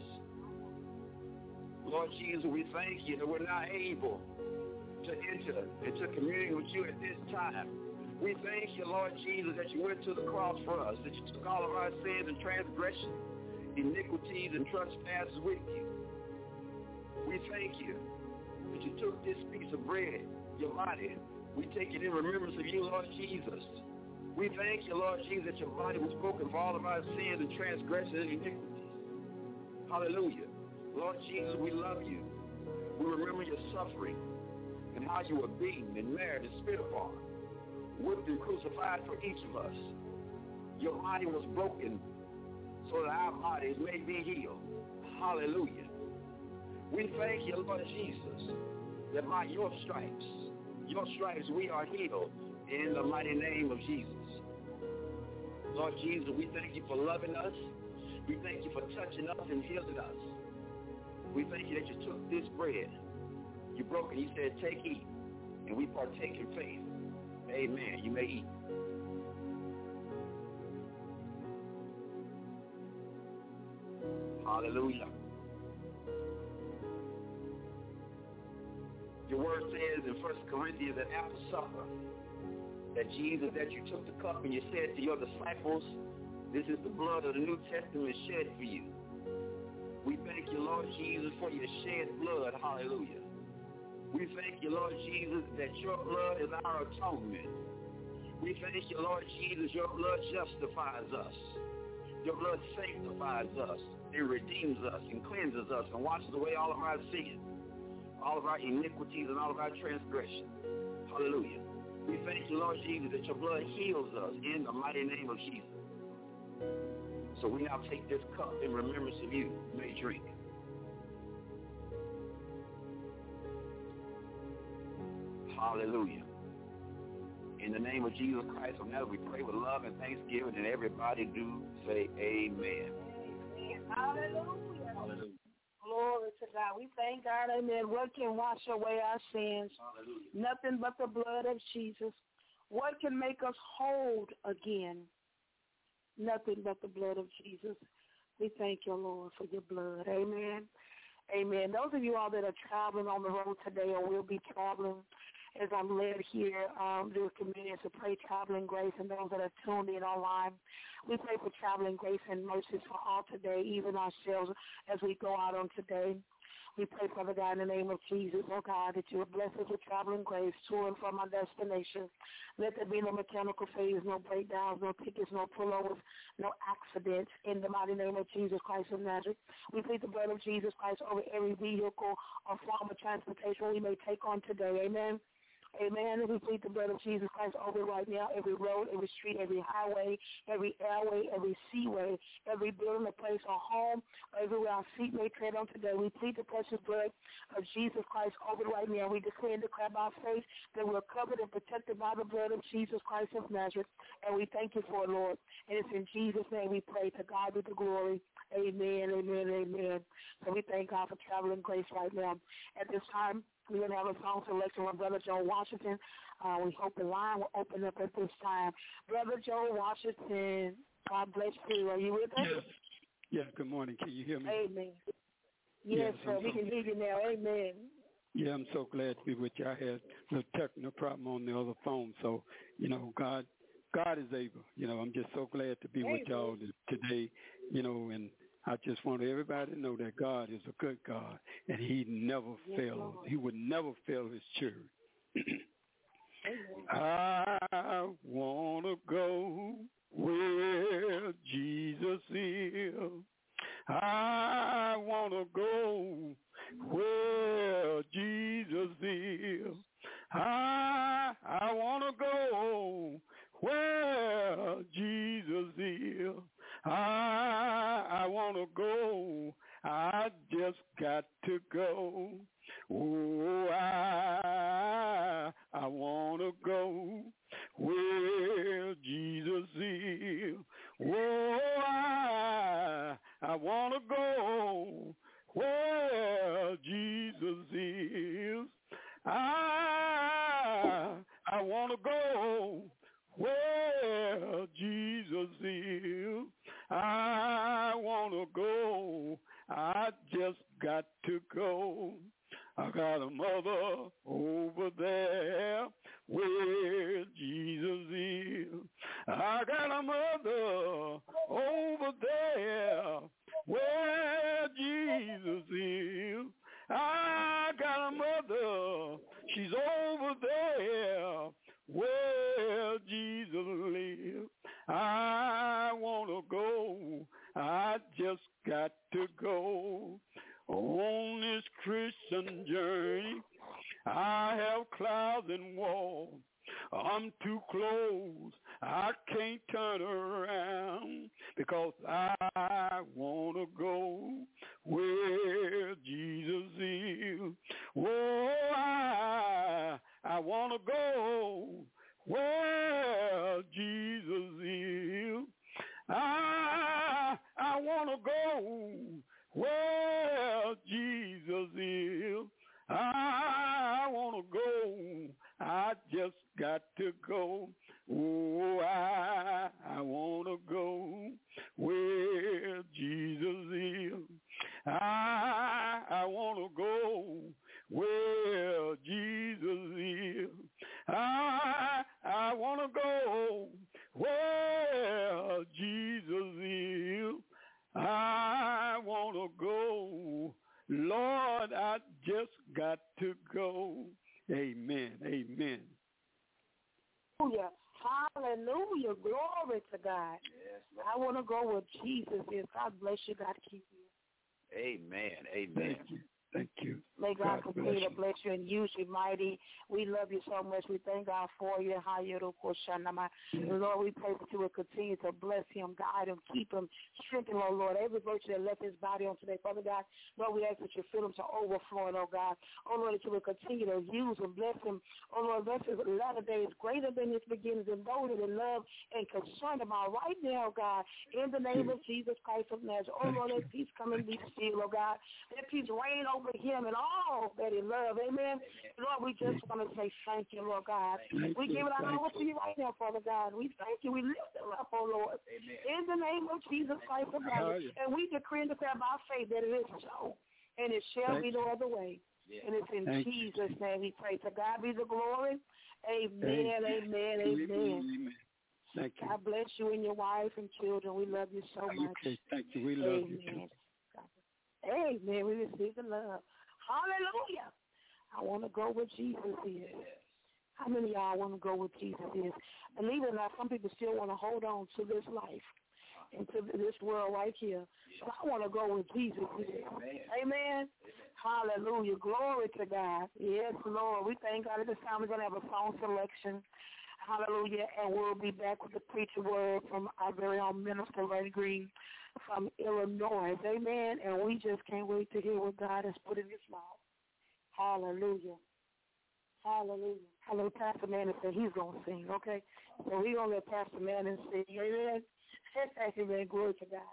Speaker 4: Lord Jesus, we thank you that we're not able to enter into communion with you at this time. We thank you, Lord Jesus, that you went to the cross for us, that you took all of our sins and transgressions, iniquities and trespasses with you. We thank you that you took this piece of bread, your body. We take it in remembrance of you, Lord Jesus. We thank you, Lord Jesus, that your body was broken for all of our sins and transgressions and iniquities. Hallelujah. Lord Jesus, we love you. We remember your suffering and how you were beaten and married and spit upon, whipped and crucified for each of us. Your body was broken so that our bodies may be healed. Hallelujah. We thank you, Lord Jesus, that by your stripes, your stripes we are healed in the mighty name of Jesus. Lord Jesus, we thank you for loving us. We thank you for touching us and healing us. We thank you that you took this bread, you broke it, you said, take, eat, and we partake in faith. Amen. You may eat. Hallelujah. Your word says in First Corinthians that after supper, that Jesus, that you took the cup and you said to your disciples, this is the blood of the New Testament shed for you. We thank you, Lord Jesus, for your shed blood. Hallelujah. We thank you, Lord Jesus, that your blood is our atonement. We thank you, Lord Jesus, your blood justifies us. Your blood sanctifies us. It redeems us and cleanses us and washes away all of our sins, all of our iniquities and all of our transgressions. Hallelujah. We thank you, Lord Jesus, that your blood heals us in the mighty name of Jesus. So we now take this cup in remembrance of you. You may drink. Hallelujah. In the name of Jesus Christ of Nazareth, we pray with love and thanksgiving, and everybody do say amen.
Speaker 3: Amen. Hallelujah.
Speaker 4: Hallelujah.
Speaker 3: Glory to God. We thank God, amen. What can wash away our sins?
Speaker 4: Hallelujah.
Speaker 3: Nothing but the blood of Jesus. What can make us whole again? Nothing but the blood of Jesus. We thank you, Lord, for your blood. Amen. Amen. Those of you all that are traveling on the road today or will be traveling, as I'm led here, um, do a communion to pray traveling grace, and those that are tuned in online, we pray for traveling grace and mercies for all today, even ourselves as we go out on today. We pray, Father God, in the name of Jesus, oh God, that you would bless us with traveling grace to and from our destination. Let there be no mechanical failures, no breakdowns, no tickets, no pullovers, no accidents. In the mighty name of Jesus Christ of Nazareth, we plead the blood of Jesus Christ over every vehicle or form of transportation we may take on today. Amen. Amen. We plead the blood of Jesus Christ over right now, every road, every street, every highway, every airway, every seaway, every building, a place, or home, everywhere our feet may tread on today. We plead the precious blood of Jesus Christ over right now. We declare and declare by faith that we're covered and protected by the blood of Jesus Christ of Nazareth, and we thank you for it, Lord. And it's in Jesus' name we pray. To God be the glory. Amen, amen, amen. So we thank God for traveling grace right now. At this time, we're going to have a song selection with Brother Joe Washington. Uh, we hope the line will open up at this time. Brother Joe Washington, God bless you. Are you with us?
Speaker 6: Yes. Yes, good morning. Can you hear me?
Speaker 3: Amen. Yes,
Speaker 6: yes
Speaker 3: sir.
Speaker 6: I'm
Speaker 3: We
Speaker 6: so,
Speaker 3: can hear you now. Amen.
Speaker 6: Yeah, I'm so glad to be with you. I had a technical problem on the other phone. So, you know, God God is able. You know, I'm just so glad to be
Speaker 3: Amen.
Speaker 6: with y'all today, you know, and I just want everybody to know that God is a good God, and he never
Speaker 3: Yes,
Speaker 6: fails.
Speaker 3: Lord.
Speaker 6: He would never fail his children. I want to go where Jesus is. I want to go where Jesus is. I, I want to go where Jesus is. I, I want to go. I just got to go. Oh, I, I want to go where Jesus is. Oh, I, I want to go where Jesus is. I, I want to go where Jesus is. I want to go. I just got to go. I got a mother over there where Jesus is. I got a mother over there where Jesus is. I got a mother, she's over there where Jesus lives. I want to go, I just got to go. On this Christian journey, I have clouds and walls. I'm too close, I can't turn around, because I want to go where Jesus is. Oh, I, I want to go where Jesus is. I, I want to go where Jesus is. I want to go. I just got to go. Oh, I, I want to go where Jesus is. I, I want to go where Jesus is. I, I want to go where Jesus is. I want to go. Lord, I just got to go. Amen. Amen.
Speaker 3: Hallelujah. Hallelujah. Glory to God.
Speaker 4: Yes,
Speaker 3: I want to go where Jesus is. God bless you. God keep you.
Speaker 4: Amen. Amen.
Speaker 6: Thank you. Thank you.
Speaker 3: May God,
Speaker 6: God
Speaker 3: continue
Speaker 6: bless
Speaker 3: to bless you and use you mighty. We love you so much. We thank God for you. And Lord, we pray that you will continue to bless him, guide him, keep him, strengthen him, oh Lord. Every virtue that left his body on today, Father God, Lord, we ask that you fill him to overflowing, oh God. Oh Lord, that you will continue to use him, bless him. Oh Lord, bless his latter days greater than his beginnings, and those that love and concern about right now, God, in the name of Jesus Christ of Nazareth. Oh Lord, let peace come and be still, oh God. Let peace reign over him and all that he loves. Amen. Lord, we just want to say thank you, Lord God.
Speaker 6: Thank
Speaker 3: we
Speaker 6: you,
Speaker 3: give it all
Speaker 6: thank
Speaker 3: over to you right now, Father God. We thank you. We lift him up, oh Lord.
Speaker 4: Amen.
Speaker 3: In the name of Jesus Christ of Nazareth. And we decree and declare by faith that it is so. And it shall
Speaker 6: Thank
Speaker 3: be no other way.
Speaker 4: Yeah.
Speaker 3: And it's in
Speaker 6: Thank
Speaker 3: Jesus' name we pray. To God be the glory. Amen,
Speaker 6: Thank
Speaker 3: amen,
Speaker 6: you.
Speaker 3: amen.
Speaker 6: Amen. Thank you.
Speaker 3: God bless you and your wife and children. We love you so much.
Speaker 6: Okay, thank you. We love
Speaker 3: Amen.
Speaker 6: you too.
Speaker 3: Amen. We receive the love. Hallelujah. I want to go where Jesus is. How many of y'all want to go where Jesus is? Believe it or not, some people still want to hold on to this life and to this world right here. So I want to go where Jesus is.
Speaker 4: Amen.
Speaker 3: Amen. Hallelujah. Glory to God. Yes, Lord. We thank God at this time we're going to have a song selection. Hallelujah. And we'll be back with the preacher word from our very own minister, Ray Green, from Illinois. Amen. And we just can't wait to hear what God has put in his mouth. Hallelujah. Hallelujah. Hello, Pastor Manning said he's going to sing, okay? So we're going to let Pastor Manning sing. Amen. Amen. Glory to God.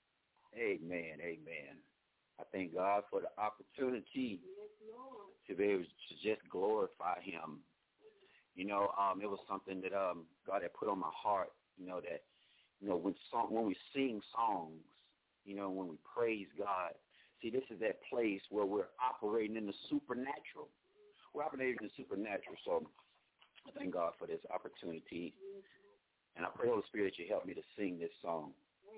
Speaker 4: Amen. Amen. I thank God for the opportunity
Speaker 3: Yes, Lord.
Speaker 4: to be able to just glorify him. You know, um, it was something that um, God had put on my heart, you know, that, you know, when song, when we sing songs, you know, when we praise God, see, this is that place where we're operating in the supernatural. We're operating in the supernatural. So I thank God for this opportunity. And I pray, Holy Spirit, that you help me to sing this song.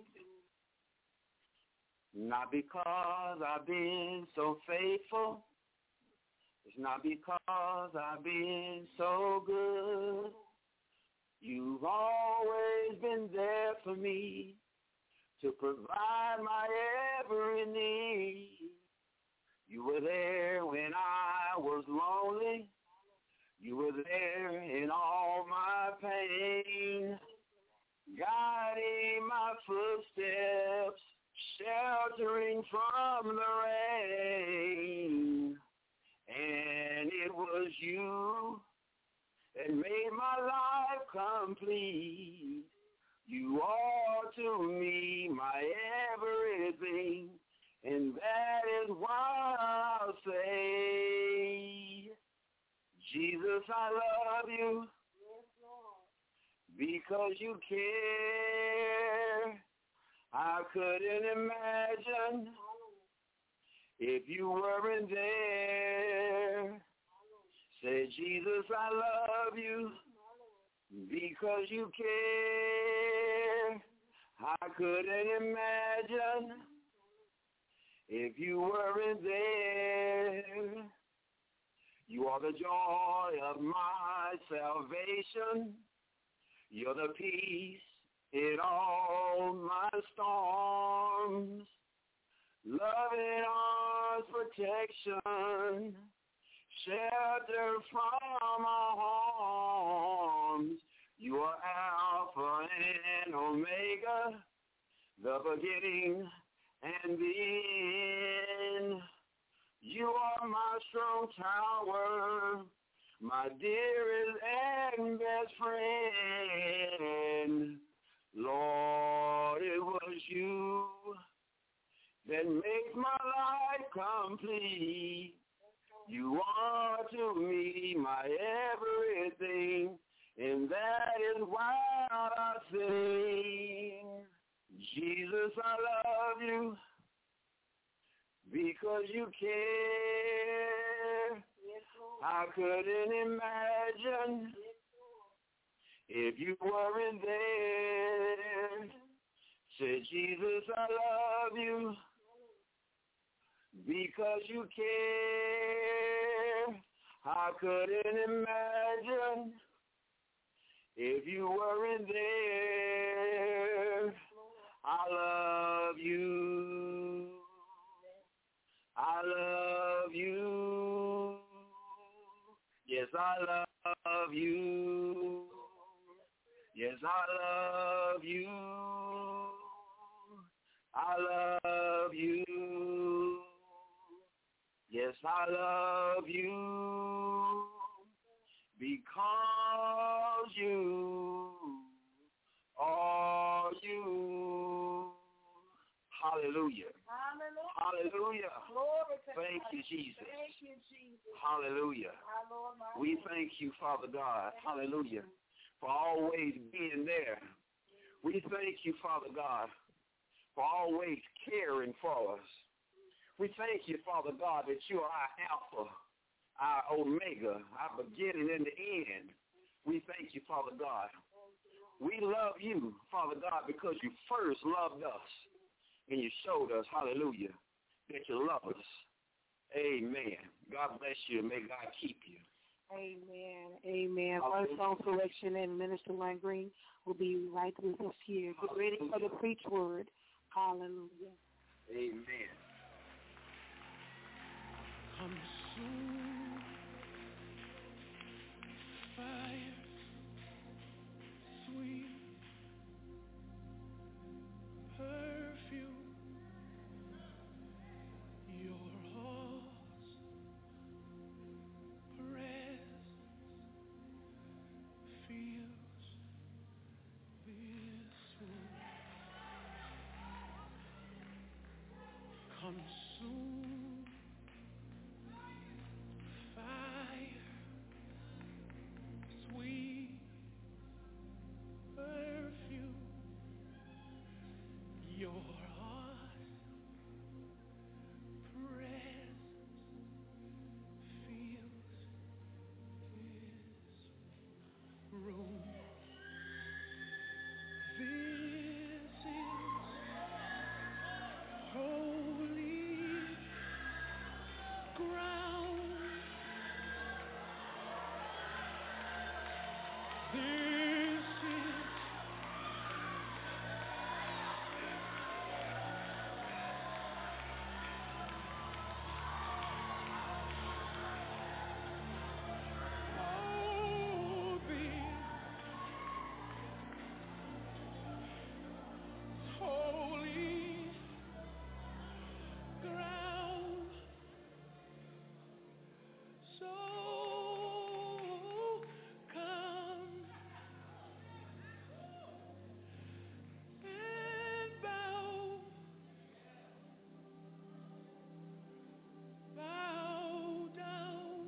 Speaker 4: Not because I've been so faithful. It's not because I've been so good. You've always been there for me to provide my every need. You were there when I was lonely. You were there in all my pain, guiding my footsteps, sheltering from the rain. And it was you that made my life complete. You are to me my everything, and that is why I'll say, Jesus, I love you because you care. I couldn't imagine if you weren't there. Say, Jesus, I love you because you care. I couldn't imagine if you weren't there. You are the joy of my salvation. You're the peace in all my storms. Loving arms, protection, shelter from our harms. You are Alpha and Omega, the beginning and then you are my strong tower, my dearest and best friend. Lord, it was you that makes my life complete. You are to me my everything, and that is why I sing. Jesus, I love you because you care. I couldn't imagine if you weren't there. Said, Jesus, I love you because you care. I couldn't imagine if you weren't there. I love you. I love you. Yes, I love you. Yes, I love you. I love you. Yes, I love you because you are you. Hallelujah.
Speaker 3: Hallelujah.
Speaker 4: Hallelujah.
Speaker 3: Glory to
Speaker 4: Thank
Speaker 3: God.
Speaker 4: you, Jesus.
Speaker 3: Thank you, Jesus.
Speaker 4: Hallelujah.
Speaker 3: My Lord, my
Speaker 4: We
Speaker 3: Lord.
Speaker 4: thank you, Father God. Hallelujah. For always being there. We thank you, Father God, for always caring for us. We thank you, Father God, that you are our Alpha, our Omega, our beginning and the end. We thank you, Father God. We love you, Father God, because you first loved us and you showed us, hallelujah, that you love us. Amen. God bless you and may God keep you.
Speaker 3: Amen. Amen. One song selection and Minister Wayne Green will be right with us here. Get ready for the preach word. Hallelujah.
Speaker 4: Amen.
Speaker 5: Consume fire, sweet perfume, your heart's presence fills this room. Consume fire, sweet perfume, your heart presence fills this room. This is holy ground. This is holy ground. So come and bow, bow down.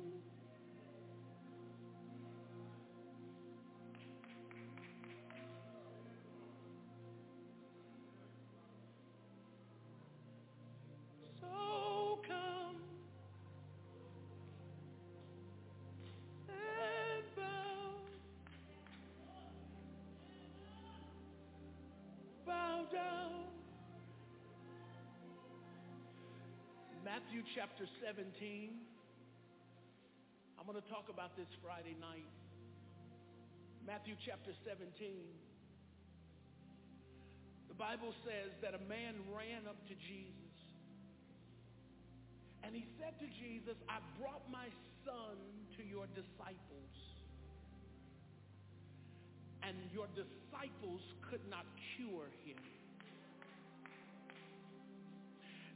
Speaker 5: So come and bow, bow down. Matthew chapter seventeen. I'm going to talk about this Friday night. Matthew chapter seventeen. The Bible says that a man ran up to Jesus and he said to Jesus, I brought my son to your disciples and your disciples could not cure him.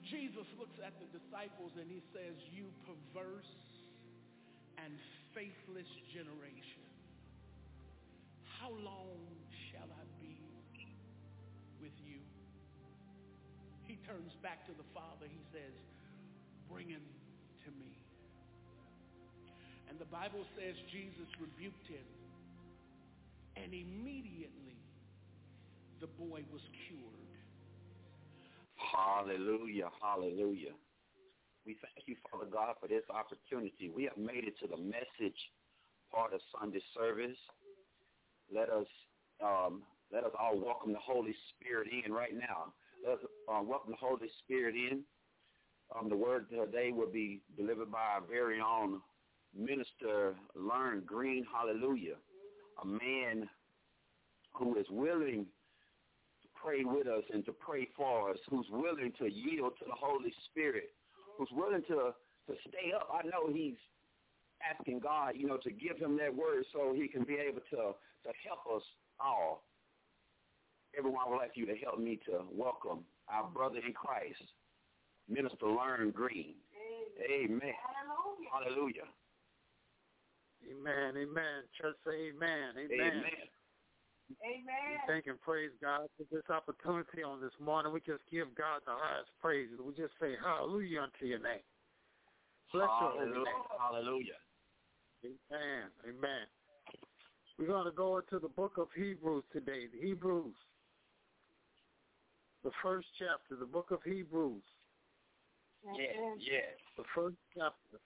Speaker 7: Jesus looks at the disciples and he says, you perverse and faithless generation, how long shall I be with you? He turns back to the Father. He says, bring him to me. And the Bible says Jesus rebuked him, and immediately the boy was cured.
Speaker 4: Hallelujah, hallelujah. We thank you, Father God, for this opportunity. We have made it to the message part of Sunday service. Let us um, let us all welcome the Holy Spirit in right now. Let us uh, welcome the Holy Spirit in. Um, the word today will be delivered by our very own Minister Learn Green, hallelujah, a man who is willing to pray with us and to pray for us, who's willing to yield to the Holy Spirit, who's willing to, to stay up. I know he's asking God, you know, to give him that word so he can be able to, to help us all. Everyone, I would like you to help me to welcome our brother in Christ, Minister Learn Green. Amen. Amen. Hallelujah.
Speaker 8: Amen. Amen. Church say amen. Amen.
Speaker 4: Amen.
Speaker 3: Amen.
Speaker 8: We thank and praise God for this opportunity on this morning. We just give God the highest praise. We just say hallelujah unto your name. Bless your holy name.
Speaker 4: Hallelujah.
Speaker 8: Amen. Amen. We're going to go into the book of Hebrews today. The Hebrews, the first chapter, the book of Hebrews.
Speaker 4: Yes, yes.
Speaker 8: The first chapter.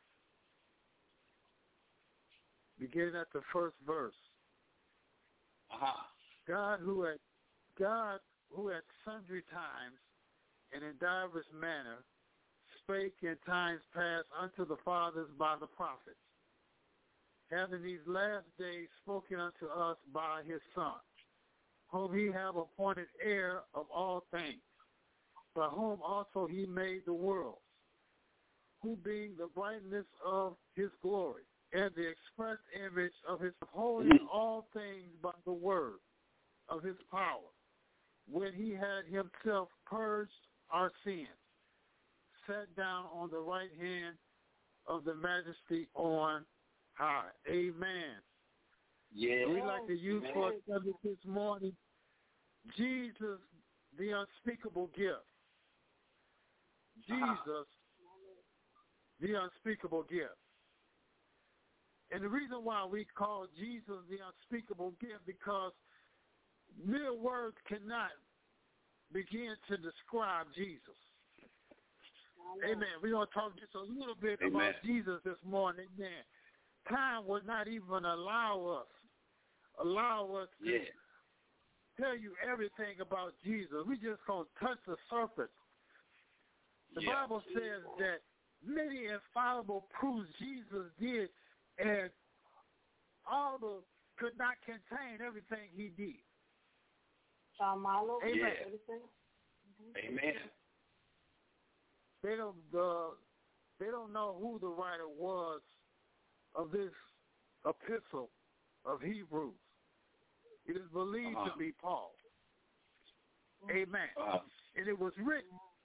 Speaker 8: Beginning at the first verse.
Speaker 4: Uh-huh.
Speaker 8: God who at God who at sundry times and in divers manner spake in times past unto the fathers by the prophets, having these last days spoken unto us by his Son, whom he have appointed heir of all things, by whom also he made the worlds, who being the brightness of his glory, and the express image of his upholding all things by the word of his power, when he had himself purged our sins, sat down on the right hand of the majesty on high. Amen.
Speaker 4: Yeah.
Speaker 8: We'd like to use for a subject this morning, Jesus, the unspeakable gift. Jesus, uh-huh. the unspeakable gift. And the reason why we call Jesus the unspeakable gift, because mere words cannot begin to describe Jesus. Amen. Amen. We're going to talk just a little bit Amen. About Jesus this morning. Amen. Time would not even allow us, allow us to yeah. tell you everything about Jesus. We just going to touch the surface. The yeah. Bible says that many infallible proofs Jesus did, and all the could not contain everything he did.
Speaker 3: Amen.
Speaker 4: Yeah. Amen.
Speaker 8: They don't. Uh, they don't know who the writer was of this epistle of Hebrews. It is believed uh-huh. to be Paul. Amen. Uh-huh. And it was written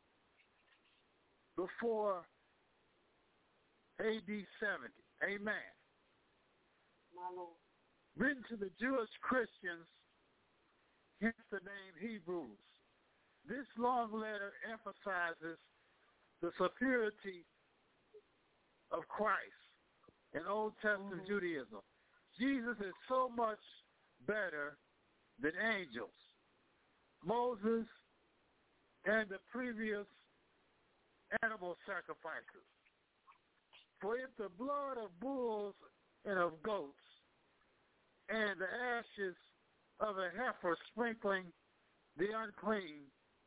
Speaker 8: before A D seventy. Amen. Written to the Jewish Christians, hence the name Hebrews. This long letter emphasizes the superiority of Christ in Old Testament mm-hmm. Judaism. Jesus is so much better than angels, Moses, and the previous animal sacrifices. For if the blood of bulls and of goats and the ashes of a heifer sprinkling the unclean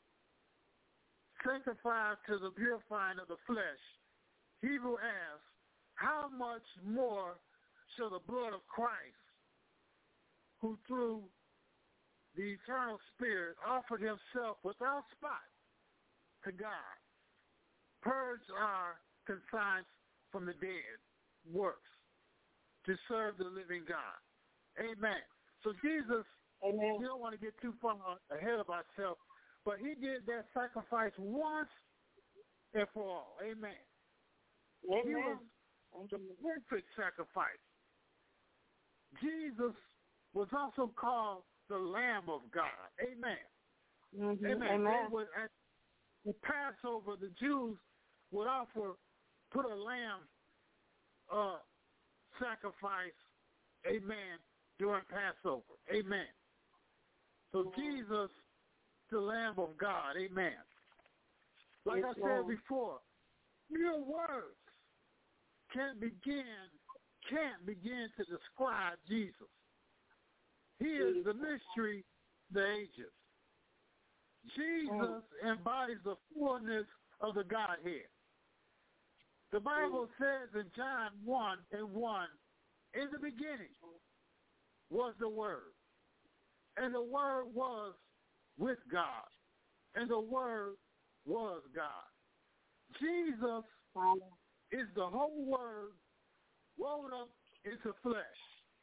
Speaker 8: sanctified to the purifying of the flesh, Hebrew asks, how much more shall the blood of Christ, who through the eternal Spirit offered himself without spot to God, purge our conscience from the dead works to serve the living God. Amen. So Jesus, Amen. We don't want to get too far ahead of ourselves, but he did that sacrifice once and for all. Amen.
Speaker 3: Amen.
Speaker 8: He was the perfect sacrifice. Jesus was also called the Lamb of God. Amen.
Speaker 3: Mm-hmm.
Speaker 8: Amen.
Speaker 3: Amen.
Speaker 8: They would, at the Passover, the Jews would offer, put a lamb uh, sacrifice, amen, during Passover. Amen. So mm-hmm. Jesus, the Lamb of God. Amen. Like yes, I said Lord. before, mere words can't begin, can't begin to describe Jesus. He is the mystery, the ages. Jesus embodies the fullness of the Godhead. The Bible says in John one and one, in the beginning was the Word, and the Word was with God, and the Word was God. Jesus is the whole Word rolled up into flesh.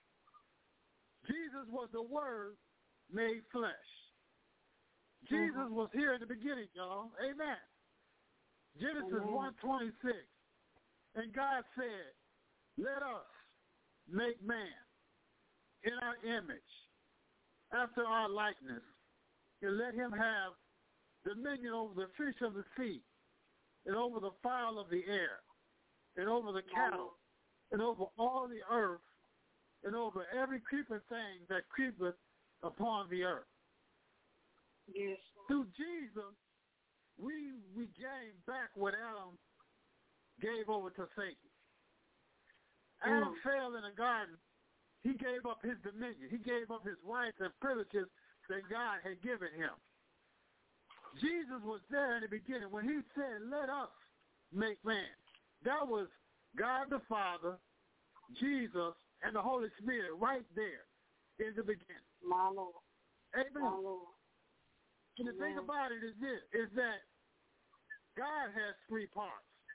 Speaker 8: Jesus was the Word made flesh. Jesus mm-hmm. was here in the beginning, y'all. Amen. Genesis one twenty-six. And God said, let us make man in our image, after our likeness, and let him have dominion over the fish of the sea, and over the fowl of the air, and over the cattle, and over all the earth, and over every creeping thing that creepeth upon the earth.
Speaker 3: Yes.
Speaker 8: Through Jesus, we regain back what Adam gave over to Satan. Adam mm. fell in the garden. He gave up his dominion. He gave up his rights and privileges that God had given him. Jesus was there in the beginning when he said, let us make man. That was God the Father, Jesus, and the Holy Spirit right there in the beginning.
Speaker 3: My Lord.
Speaker 8: Amen.
Speaker 3: My Lord.
Speaker 8: And the Amen. thing about it is this, is that God has three parts.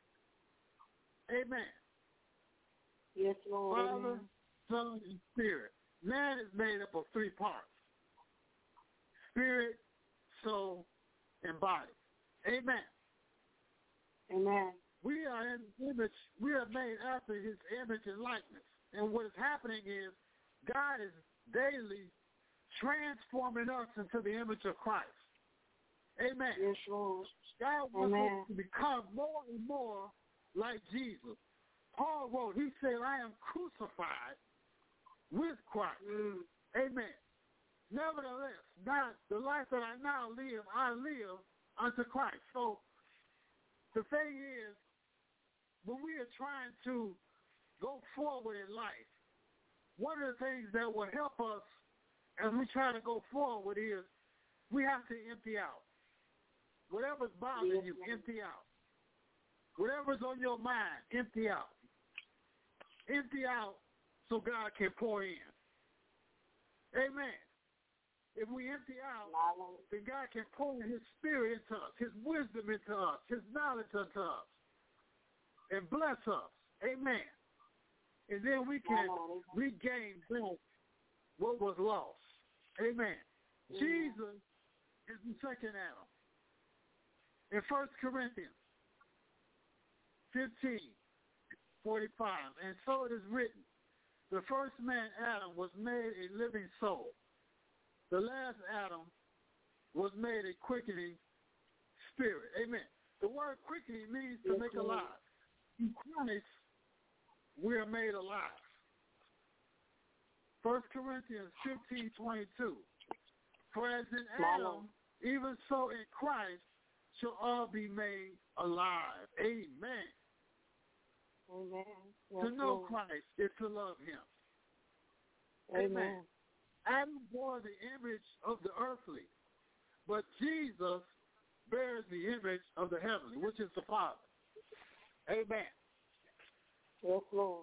Speaker 8: Amen.
Speaker 3: Yes, Lord.
Speaker 8: Father, Amen. Son, and Spirit. Man is made up of three parts. Spirit, soul, and body. Amen.
Speaker 3: Amen.
Speaker 8: We are in image, we are made after his image and likeness. And what is happening is God is daily transforming us into the image of Christ. Amen.
Speaker 3: Yes, Lord.
Speaker 8: God wants
Speaker 3: Amen.
Speaker 8: us to become more and more like Jesus. Paul wrote, he said, I am crucified with Christ.
Speaker 3: Mm.
Speaker 8: Amen. Nevertheless, not the life that I now live, I live unto Christ. So the thing is, when we are trying to go forward in life, one of the things that will help us as we try to go forward is we have to empty out. Whatever's bothering you, empty out. Whatever's on your mind, empty out. Empty out so God can pour in. Amen. If we empty out, then God can pour his spirit into us, his wisdom into us, his knowledge into us, and bless us. Amen. And then we can regain back what was lost. Amen. Yeah. Jesus is the second Adam. In First Corinthians fifteen, forty-five, and so it is written, the first man, Adam, was made a living soul. The last Adam was made a quickening spirit. Amen. The word quickening means to yes, make Lord. alive. In Christ, we are made alive. First Corinthians fifteen, twenty-two. For as in Adam, even so in Christ shall all be made alive. Amen.
Speaker 3: Amen. Yes,
Speaker 8: to know
Speaker 3: Lord.
Speaker 8: Christ is to love him.
Speaker 3: Amen.
Speaker 8: Amen. Adam bore the image of the earthly, but Jesus bears the image of the heavenly, which is the Father. Amen.
Speaker 3: Yes, Lord.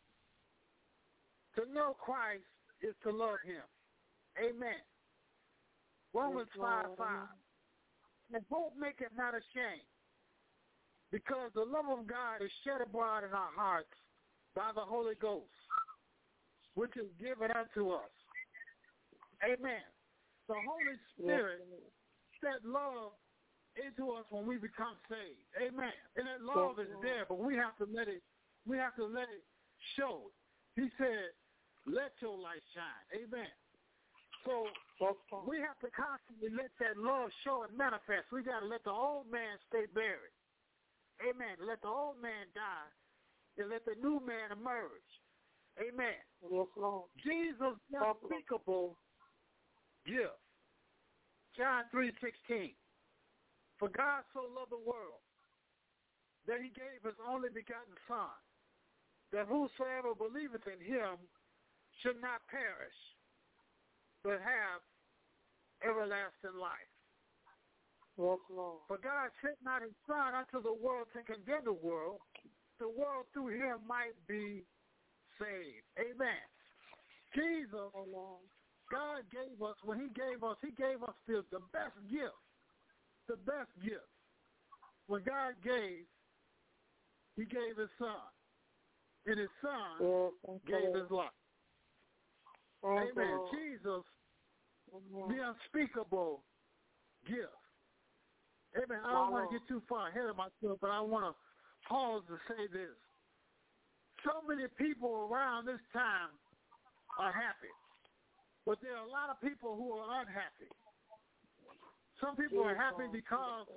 Speaker 8: To know Christ is to love him. Amen. Romans
Speaker 3: yes,
Speaker 8: five, five. And hope make it not ashamed, because the love of God is shed abroad in our hearts by the Holy Ghost, which is given unto us. Amen. The Holy Spirit yes. set love into us when we become saved. Amen. And that love is there, but we have to let it, we have to let it show. He said, let your light shine. Amen. So we have to constantly let that love show and manifest. We got to let the old man stay buried. Amen. Let the old man die and let the new man emerge. Amen.
Speaker 3: Yes, Lord.
Speaker 8: Jesus' unspeakable gift. John three sixteen. For God so loved the world that he gave his only begotten Son, that whosoever believeth in him should not perish, but have everlasting life.
Speaker 3: Yes, Lord.
Speaker 8: For God sent not his Son unto the world to condemn the world, the world through him might be saved. Amen. Jesus,
Speaker 3: Amen.
Speaker 8: God gave us, when he gave us, he gave us the, the best gift. The best gift. When God gave, he gave his Son. And his Son
Speaker 3: yes,
Speaker 8: gave his life.
Speaker 3: Thank
Speaker 8: Amen.
Speaker 3: you,
Speaker 8: Jesus,
Speaker 3: Amen.
Speaker 8: the unspeakable gift. Amen. I don't want to get too far ahead of myself, but I want to pause to say this. So many people around this time are happy, but there are a lot of people who are unhappy. Some people are happy because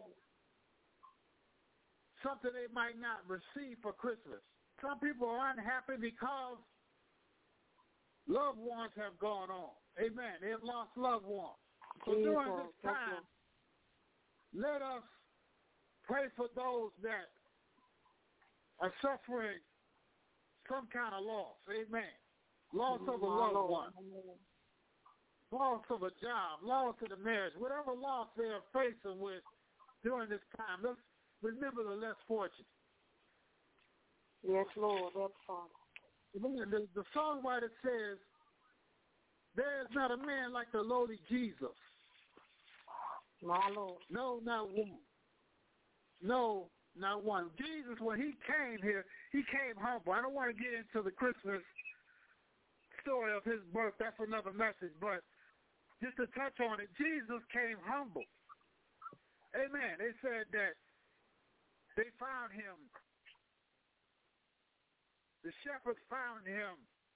Speaker 8: something they might not receive for Christmas. Some people are unhappy because loved ones have gone on. Amen. They have lost loved ones. So during this time, let us pray for those that are suffering some kind of loss. Amen. Loss of a loved one. Loss of a job, loss of the marriage, whatever loss they are facing with during this time. Let's remember the less fortunate.
Speaker 3: Yes, Lord. Yes, Father.
Speaker 8: The, the songwriter says, there is not a man like the lowly Jesus.
Speaker 3: My Lord.
Speaker 8: No, not one. No, not one. Jesus, when he came here, he came humble. I don't want to get into the Christmas story of his birth. That's another message, but just to touch on it, Jesus came humble. Amen. They said that they found him. The shepherds found him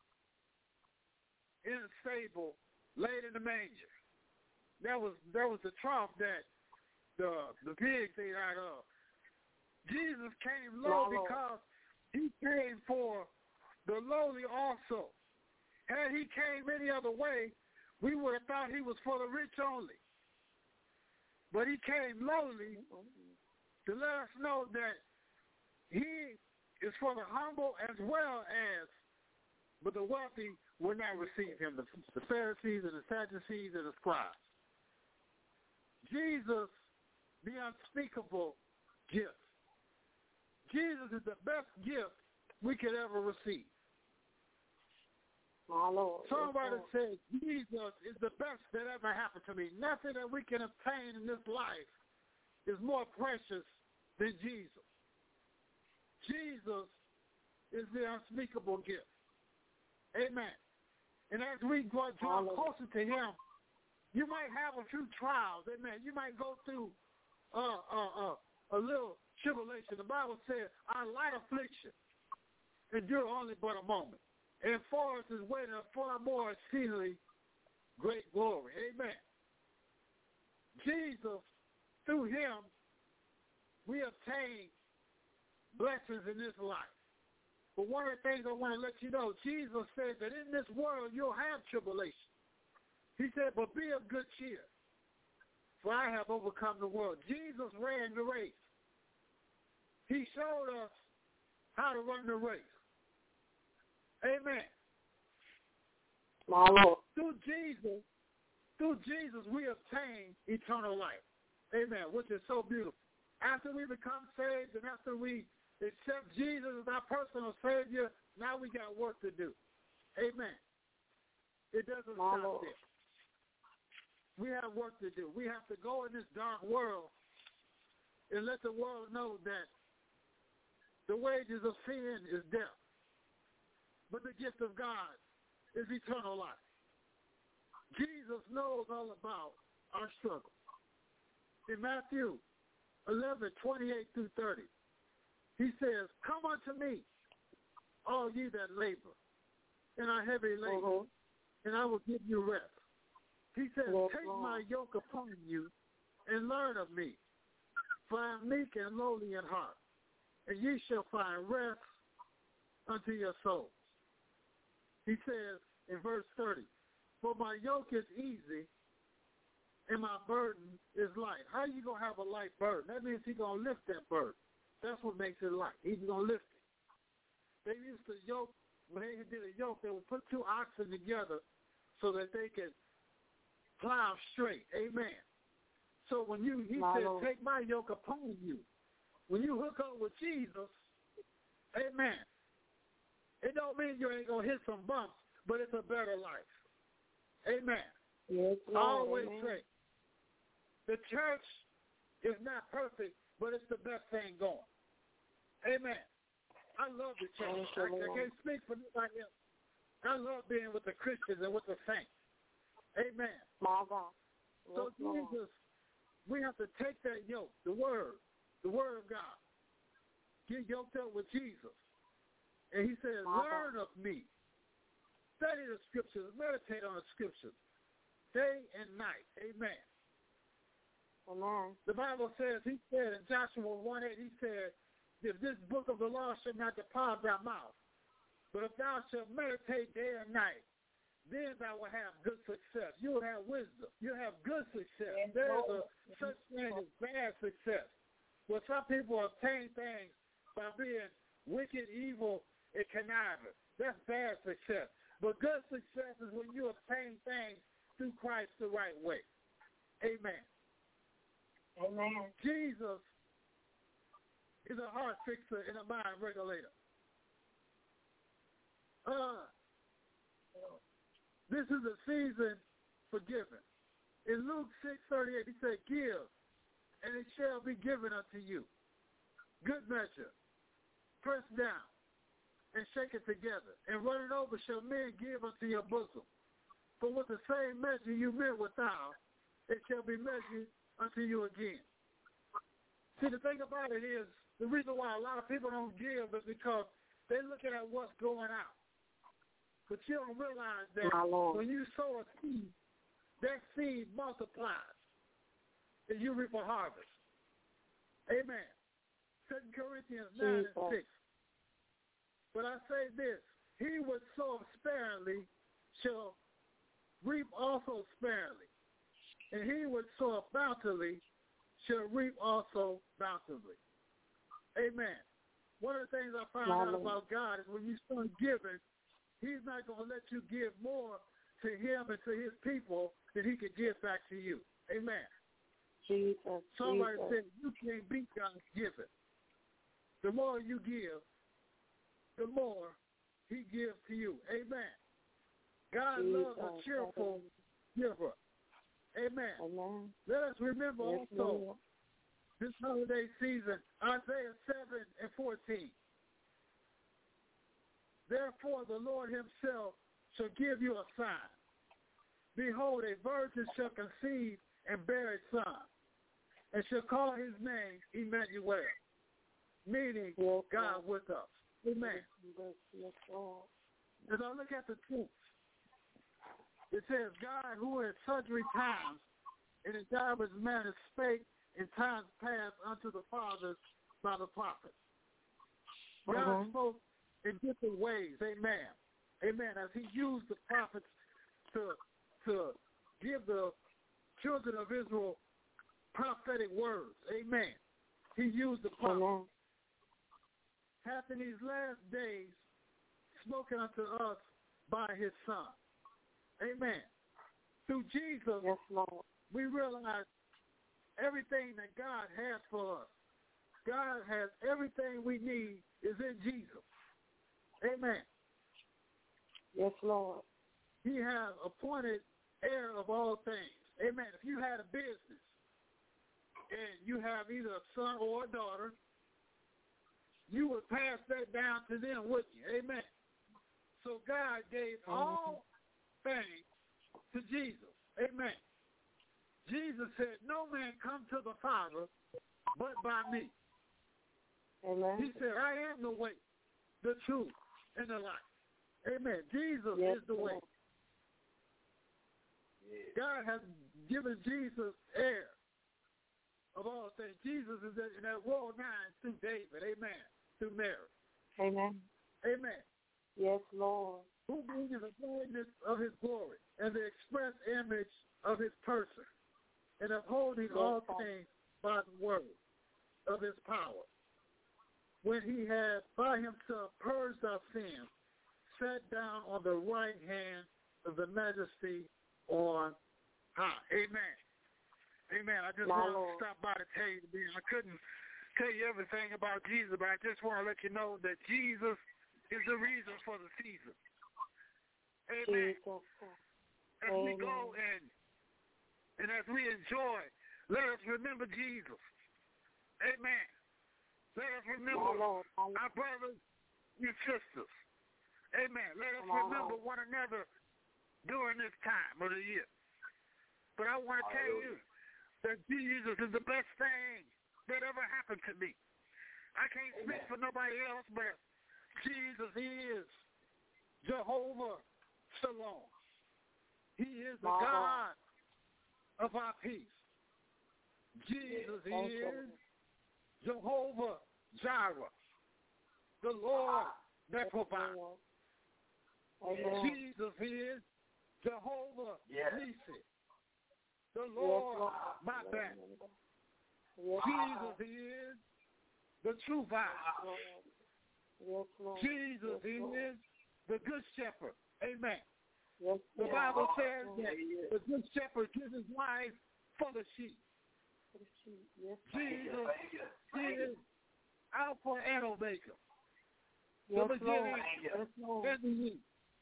Speaker 8: in a stable, laid in the manger. That was that was the trough that the the pigs ate out of. Jesus came low because he came for the lowly also. Had he came any other way, we would have thought he was for the rich only. But he came lowly to let us know that he is for the humble as well as, but the wealthy will not receive him, the, the Pharisees and the Sadducees and the scribes. Jesus, the unspeakable gift. Jesus is the best gift we could ever receive.
Speaker 3: My Lord.
Speaker 8: Somebody said, Jesus is the best that ever happened to me. Nothing that we can obtain in this life is more precious than Jesus. Jesus is the unspeakable gift. Amen. And as we go draw closer to him, you might have a few trials. Amen. You might go through uh, uh, uh, a little tribulation. The Bible says, our light affliction endure only but a moment. And for us is waiting a far more exceedingly great glory. Amen. Jesus, through him, we obtain blessings in this life. But one of the things I want to let you know, Jesus said that in this world you'll have tribulation. He said, but be of good cheer, for I have overcome the world. Jesus ran the race. He showed us how to run the race. Amen.
Speaker 3: My Lord.
Speaker 8: Through Jesus, through Jesus, we obtain eternal life. Amen, which is so beautiful. After we become saved and after we accept Jesus as our personal Savior, now we got work to do. Amen. It doesn't
Speaker 3: My
Speaker 8: stop
Speaker 3: Lord.
Speaker 8: there. We have work to do. We have to go in this dark world and let the world know that the wages of sin is death. But the gift of God is eternal life. Jesus knows all about our struggle. In Matthew eleven, twenty-eight through thirty. He says, come unto me, all ye that labor, and are heavy laden, mm-hmm. and I will give you rest. He says, yes, take Lord. my yoke upon you and learn of me, for I am meek and lowly in heart, and ye shall find rest unto your souls. He says in verse thirty, for my yoke is easy and my burden is light. How are you going to have a light burden? That means he's going to lift that burden. That's what makes it light. He's going to lift it. They used to yoke, when they did a yoke, they would put two oxen together so that they could plow straight. Amen. So when you, he said, take my yoke upon you. When you hook up with Jesus, amen, it don't mean you ain't going to hit some bumps, but it's a better life. Amen.
Speaker 3: Yes,
Speaker 8: I always say, the church is not perfect, but it's the best thing going. Amen. I love the church. I, I can't speak for nobody else. I love being with the Christians and with the saints. Amen.
Speaker 3: My God.
Speaker 8: So Jesus, we have to take that yoke, the word, the word of God, get yoked up with Jesus. And he says, My learn God. of me. Study the scriptures. Meditate on the scriptures. Day and night. Amen.
Speaker 3: Amen.
Speaker 8: The Bible says, he said in Joshua one eight, he said, if this book of the law shall not depart thy mouth, but if thou shalt meditate day and night, then thou will have good success. You will have wisdom. You'll have good success. Yes, There's a such thing as bad success. Well, some people obtain things by being wicked, evil, and conniving. That's bad success. But good success is when you obtain things through Christ the right way. Amen.
Speaker 3: Amen.
Speaker 8: Jesus is a heart fixer and a mind regulator. Uh, this is a season for giving. In Luke six thirty-eight, he said, give, and it shall be given unto you. Good measure, pressed down, and shake it together, and run it over shall men give unto your bosom. For with the same measure you meet withal, it shall be measured unto you again. See, the thing about it is, the reason why a lot of people don't give is because they're looking at what's going out. But you don't realize that when you sow a seed, that seed multiplies, and you reap a harvest. Amen. Second Corinthians nine and six. But I say this, he would sow sparingly shall reap also sparingly, and he would sow bountifully shall reap also bountifully. Amen. One of the things I found out about God is when you start giving, he's not going to let you give more to him and to his people than he can give back to you. Amen.
Speaker 3: Jesus.
Speaker 8: Somebody
Speaker 3: Jesus.
Speaker 8: said you can't beat God's giving. The more you give, the more he gives to you. Amen. God Jesus. loves a cheerful giver. Amen.
Speaker 3: Amen.
Speaker 8: Let us remember
Speaker 3: yes,
Speaker 8: also
Speaker 3: Lord.
Speaker 8: this holiday season, Isaiah seven and fourteen. Therefore the Lord himself shall give you a sign. Behold, a virgin shall conceive and bear a son, and shall call his name Emmanuel, meaning yes, God with us. Amen.
Speaker 3: Yes, Lord.
Speaker 8: As I look at the text, it says, God, who at sundry times and in divers manners spake in times past unto the fathers by the prophets. God uh-huh. spoke in different ways. Amen. Amen. As he used the prophets to to give the children of Israel prophetic words. Amen. He used the prophets. Uh-huh. Hath in these last days spoken unto us by his Son. Amen. Through Jesus,
Speaker 3: yes, Lord.
Speaker 8: we realize everything that God has for us. God has everything we need is in Jesus. Amen.
Speaker 3: Yes, Lord.
Speaker 8: He has appointed heir of all things. Amen. If you had a business and you have either a son or a daughter, you would pass that down to them, wouldn't you? Amen. So God gave all things to Jesus. Amen. Jesus said, no man come to the Father but by me.
Speaker 3: Amen.
Speaker 8: He said, I am the way, the truth, and the life. Amen. Jesus
Speaker 3: yes,
Speaker 8: is the way. God has given Jesus heir of all things. Jesus is in that royal line through David. Amen. Through Mary.
Speaker 3: Amen.
Speaker 8: Amen.
Speaker 3: Yes, Lord.
Speaker 8: Who being the brightness of his glory and the express image of his person, and upholding yes, all God. things by the word of his power. When he had by himself purged our sins, sat down on the right hand of the majesty on high. Amen. Amen. I just
Speaker 3: My
Speaker 8: want
Speaker 3: Lord.
Speaker 8: to stop by to tell you, I couldn't tell you everything about Jesus, but I just want to let you know that Jesus is the reason for the season. Amen.
Speaker 3: Jesus.
Speaker 8: As
Speaker 3: Amen.
Speaker 8: we go and and as we enjoy, let us remember Jesus. Amen. Let us remember
Speaker 3: Lord,
Speaker 8: our brothers and sisters. Amen. Let us
Speaker 3: Lord.
Speaker 8: remember one another during this time of the year. But I want to tell you that Jesus is the best thing that ever happened to me. I can't speak for nobody else, but Jesus is Jehovah Shalom. He is the God of our peace. Jesus is Jehovah Jireh, the Lord that provides. Jesus is Jehovah Nissi, the Lord my banner. Jesus is the true vine. Jesus is the good shepherd. Amen. The Bible says that the good shepherd gives his life for the sheep. Jesus is Alpha and Omega, the beginning and the end.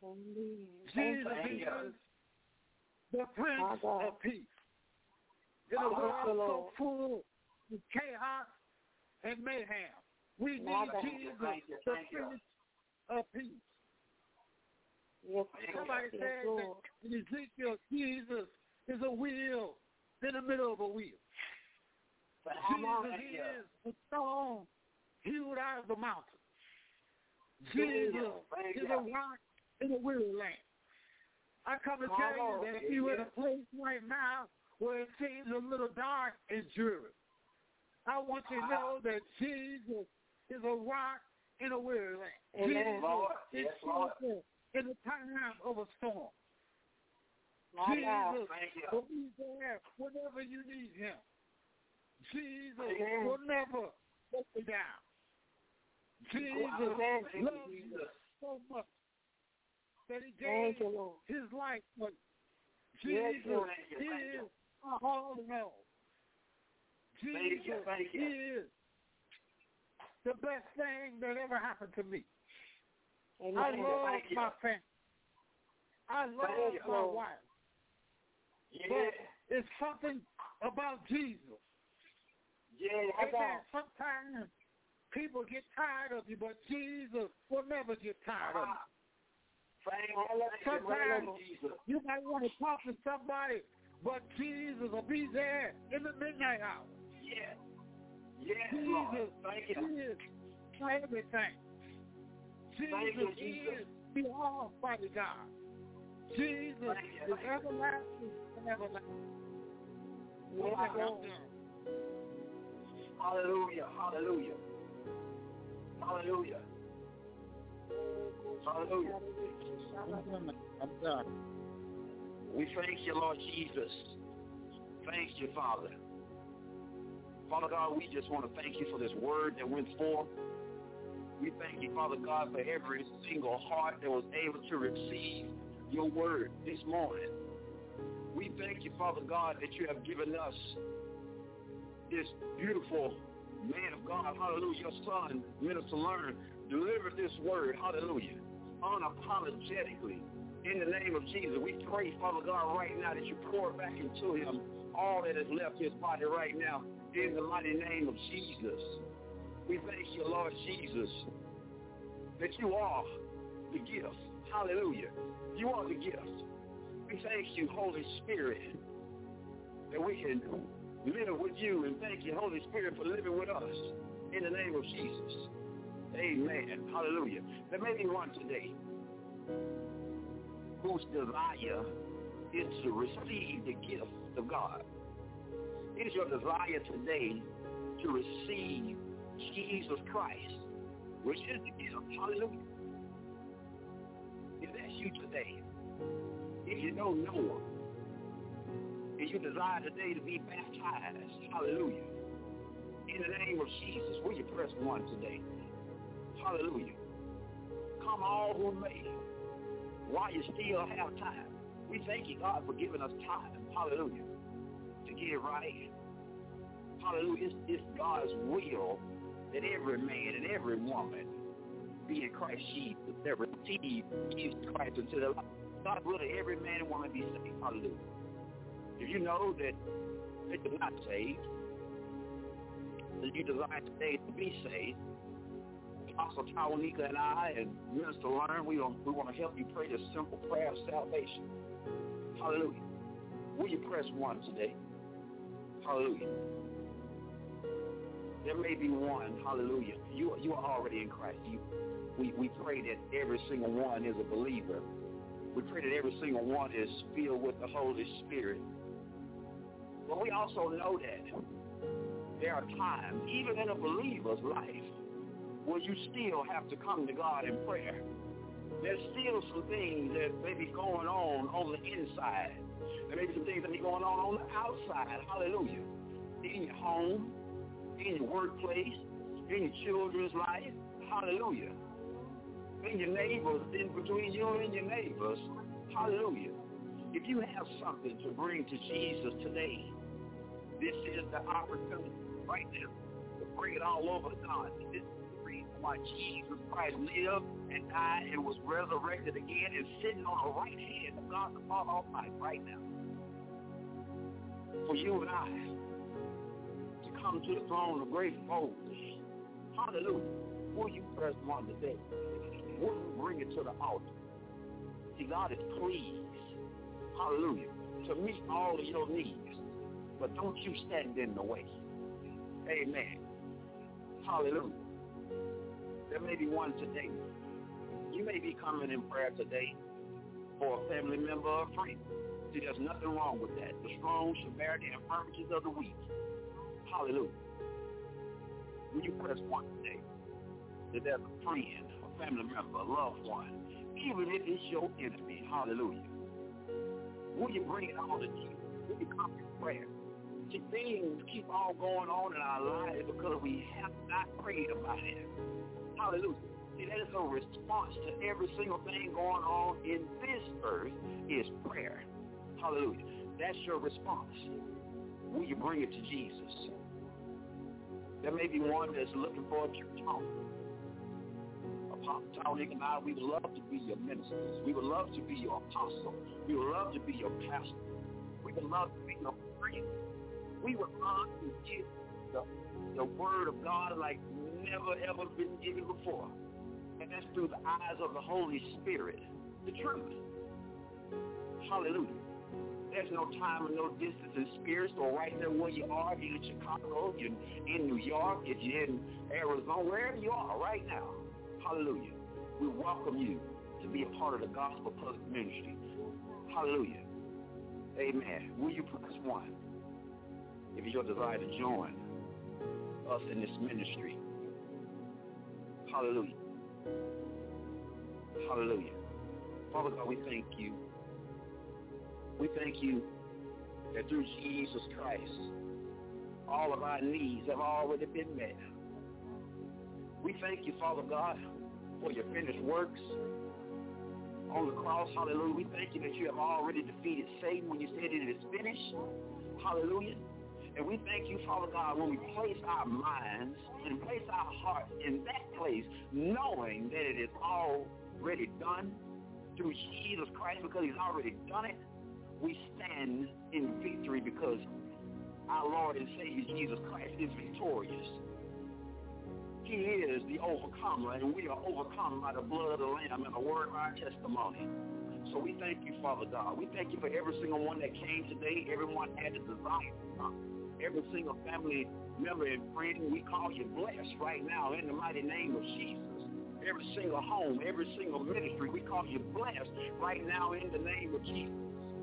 Speaker 8: Jesus is the Prince of Peace. In a world so full of chaos and mayhem, we need Jesus, the Prince of Peace.
Speaker 3: Yes,
Speaker 8: Somebody
Speaker 3: yes,
Speaker 8: said
Speaker 3: Lord.
Speaker 8: that in Ezekiel, Jesus is a wheel in the middle of a wheel. Jesus is a stone hewed out of the mountain. Jesus is a rock in a weary land. I come to tell you that if you were in a place right now where it seems a little dark and dreary, I want you to know that Jesus is a rock in a weary land.
Speaker 3: Amen.
Speaker 8: Jesus
Speaker 3: Lord.
Speaker 8: is
Speaker 3: Yes, Lord.
Speaker 8: in the time of a storm.
Speaker 3: My
Speaker 8: Jesus
Speaker 3: God.
Speaker 8: will be there whenever you need him. Jesus
Speaker 3: Amen.
Speaker 8: will never let you down. Jesus
Speaker 3: Amen.
Speaker 8: loves you so much that he
Speaker 3: Thank
Speaker 8: gave
Speaker 3: you, Lord.
Speaker 8: his life for you.
Speaker 3: Yes,
Speaker 8: Jesus
Speaker 3: Lord.
Speaker 8: is all in all. Jesus is the best thing that ever happened to me.
Speaker 3: Amen.
Speaker 8: I love my family. I love
Speaker 3: Thank you,
Speaker 8: my
Speaker 3: Lord.
Speaker 8: wife.
Speaker 4: Yeah.
Speaker 8: But it's something about Jesus.
Speaker 4: Yeah.
Speaker 8: Amen. Sometimes people get tired of you, but Jesus will never get tired of you. Sometimes you might want to talk to somebody, but Jesus will be there in the midnight hour.
Speaker 4: Yeah. Yes,
Speaker 8: Jesus
Speaker 4: Lord. Thank you.
Speaker 8: is everything. Jesus
Speaker 4: Thank you, Jesus.
Speaker 8: is the Almighty God. Jesus
Speaker 4: you.
Speaker 8: is everlasting and everlasting.
Speaker 3: Yes,
Speaker 8: Okay, I'm
Speaker 3: Lord.
Speaker 8: done.
Speaker 4: Hallelujah. Hallelujah. Hallelujah. Hallelujah.
Speaker 8: I'm done.
Speaker 4: We thank you, Lord Jesus. Thank you, Father. Father God, we just want to thank you for this word that went forth. We thank you, Father God, for every single heart that was able to receive your word this morning. We thank you, Father God, that you have given us this beautiful man of God, hallelujah, your son, Minister Learn, delivered this word, hallelujah, unapologetically. In the name of Jesus, we pray, Father God, right now that you pour back into him all that has left his body right now, in the mighty name of Jesus. We thank you, Lord Jesus, that you are the gift. Hallelujah. You are the gift. We thank you, Holy Spirit, that we can live with you, and thank you, Holy Spirit, for living with us. In the name of Jesus. Amen. Hallelujah. There may be one today whose desire is to receive the gift of God. It is your desire today to receive Jesus Christ, which is the gift. Hallelujah. If that's you today, if you don't know him, if you desire today to be baptized, hallelujah, in the name of Jesus, will you press one today? Hallelujah. Come all who may, while you still have time. We thank you, God, for giving us time, hallelujah, to get it right. Hallelujah. It's, it's God's will that every man and every woman be in Christ Jesus, that receive Jesus Christ into their life. God will that every man and woman be saved. Hallelujah. If you know that that you're not saved, that you desire today to be saved, Apostle Tawanika and I and Minister Learn, we, don't, we want to help you pray this simple prayer of salvation. Hallelujah. Will you press one today? Hallelujah. There may be one, hallelujah. You, you are already in Christ. You, we, we pray that every single one is a believer. We pray that every single one is filled with the Holy Spirit. But we also know that there are times, even in a believer's life, where you still have to come to God in prayer. There's still some things that may be going on on the inside. There may be some things that may be going on on the outside. Hallelujah. In your home, in your workplace, in your children's life. Hallelujah. In your neighbors, in between you and your neighbors. Hallelujah. If you have something to bring to Jesus today, this is the opportunity right now to bring it all over to God. This is the reason why Jesus Christ lived and died and was resurrected again and sitting on the right hand of God the Father Almighty right now. For you and I to come to the throne of grace boldly. Hallelujah. Will you press one today? Will you bring it to the altar? See, God is pleased, hallelujah, to meet all of your needs. But don't you stand in the way. Amen. Hallelujah. There may be one today. You may be coming in prayer today for a family member or a friend. See, there's nothing wrong with that. The strong shall bear the infirmities of the weak. Hallelujah. When you press one today, that there's a friend, a family member, a loved one, even if it's your enemy, hallelujah. Will you bring it all to Jesus? Will you come in prayer? See, things keep on going on in our lives because we have not prayed about it. Hallelujah. See, that is a response to every single thing going on in this earth is prayer. Hallelujah. That's your response. Will you bring it to Jesus? There may be one that's looking for a church home. Apostle Tawanika and I, we would love to be your ministers. We would love to be your apostle. We would love to be your pastor. We would love to be your friend. We would love to give the, the word of God like never ever been given before. And that's through the eyes of the Holy Spirit, the truth. Hallelujah. There's no time and no distance in spirit, so right there where you are, if you're in Chicago, if you're in New York, if you're in Arizona, wherever you are right now, hallelujah, we welcome you to be a part of the Gospel Public Ministry. Hallelujah. Amen. Will you press one if it's your desire to join us in this ministry? Hallelujah. Hallelujah. Father God, we thank you. We thank you that through Jesus Christ, all of our needs have already been met. We thank you, Father God, for your finished works on the cross. Hallelujah. We thank you that you have already defeated Satan when you said it is finished. Hallelujah. And we thank you, Father God, when we place our minds and place our hearts in that place, knowing that it is already done through Jesus Christ because he's already done it. We stand in victory because our Lord and Savior Jesus Christ is victorious. He is the overcomer, and we are overcome by the blood of the Lamb and the word of our testimony. So we thank you, Father God. We thank you for every single one that came today. Everyone had a desire to come. every single family member and friend, we call you blessed right now in the mighty name of Jesus. Every single home, every single ministry, we call you blessed right now in the name of Jesus.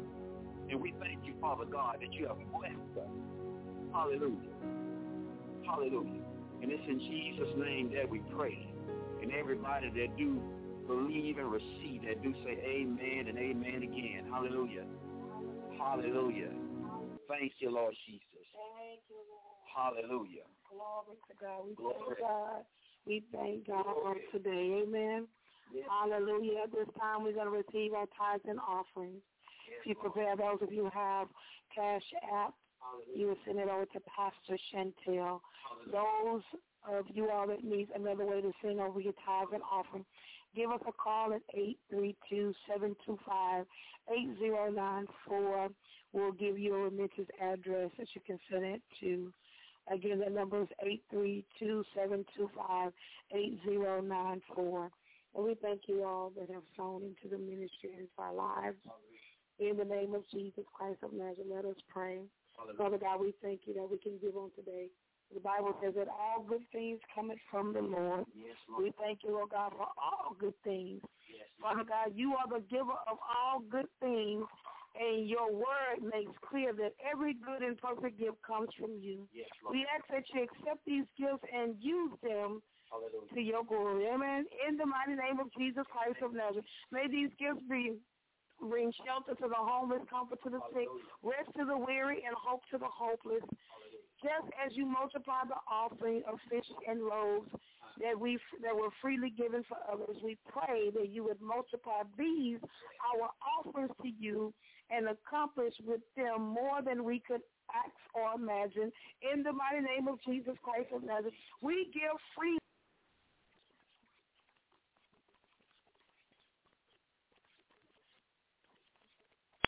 Speaker 4: And we thank you, Father God, that you have blessed us. Hallelujah. Hallelujah. And it's in Jesus' name that we pray. And everybody that do believe and receive, that do say amen and amen again. Hallelujah. Hallelujah. Thank you, Lord Jesus.
Speaker 3: Thank you, Lord.
Speaker 4: Hallelujah.
Speaker 3: Glory to God. We
Speaker 4: Glory.
Speaker 3: thank God. We thank God
Speaker 4: Glory.
Speaker 3: for today. Amen.
Speaker 4: Yes.
Speaker 3: Hallelujah. At this time, we're going to receive our tithes and offerings.
Speaker 4: Yes,
Speaker 3: If you prepare, those of you who have Cash App,
Speaker 4: Hallelujah.
Speaker 3: you will send it over to Pastor Chantel.
Speaker 4: Hallelujah.
Speaker 3: Those of you all that need another way to send over your tithes and offering, give us a call at eight three two, seven two five, eight zero nine four. We'll give you a remittance address that you can send it to. Again, the number is eight three two, seven two five, eight zero nine four. And we thank you all that have sown into the ministry and into our lives. In the name of Jesus Christ of Nazareth, let us pray.
Speaker 4: Hallelujah.
Speaker 3: Father God, we thank you that we can give on today. The Bible says that all good things cometh from the Lord.
Speaker 4: Yes, Lord.
Speaker 3: We thank you, Lord God, for all good things.
Speaker 4: Yes,
Speaker 3: Father God, you are the giver of all good things, and your word makes clear that every good and perfect gift comes from you.
Speaker 4: Yes, Lord.
Speaker 3: We ask that you accept these gifts and use them
Speaker 4: Hallelujah.
Speaker 3: to your glory. Amen. In the mighty name of Jesus Christ of Nazareth, may these gifts be bring shelter to the homeless, comfort to the sick, rest to the weary, and hope to the hopeless. Just as you multiply the offering of fish and loaves that we that were freely given for others, we pray that you would multiply these, our offerings to you, and accomplish with them more than we could ask or imagine. In the mighty name of Jesus Christ of Nazareth, we give free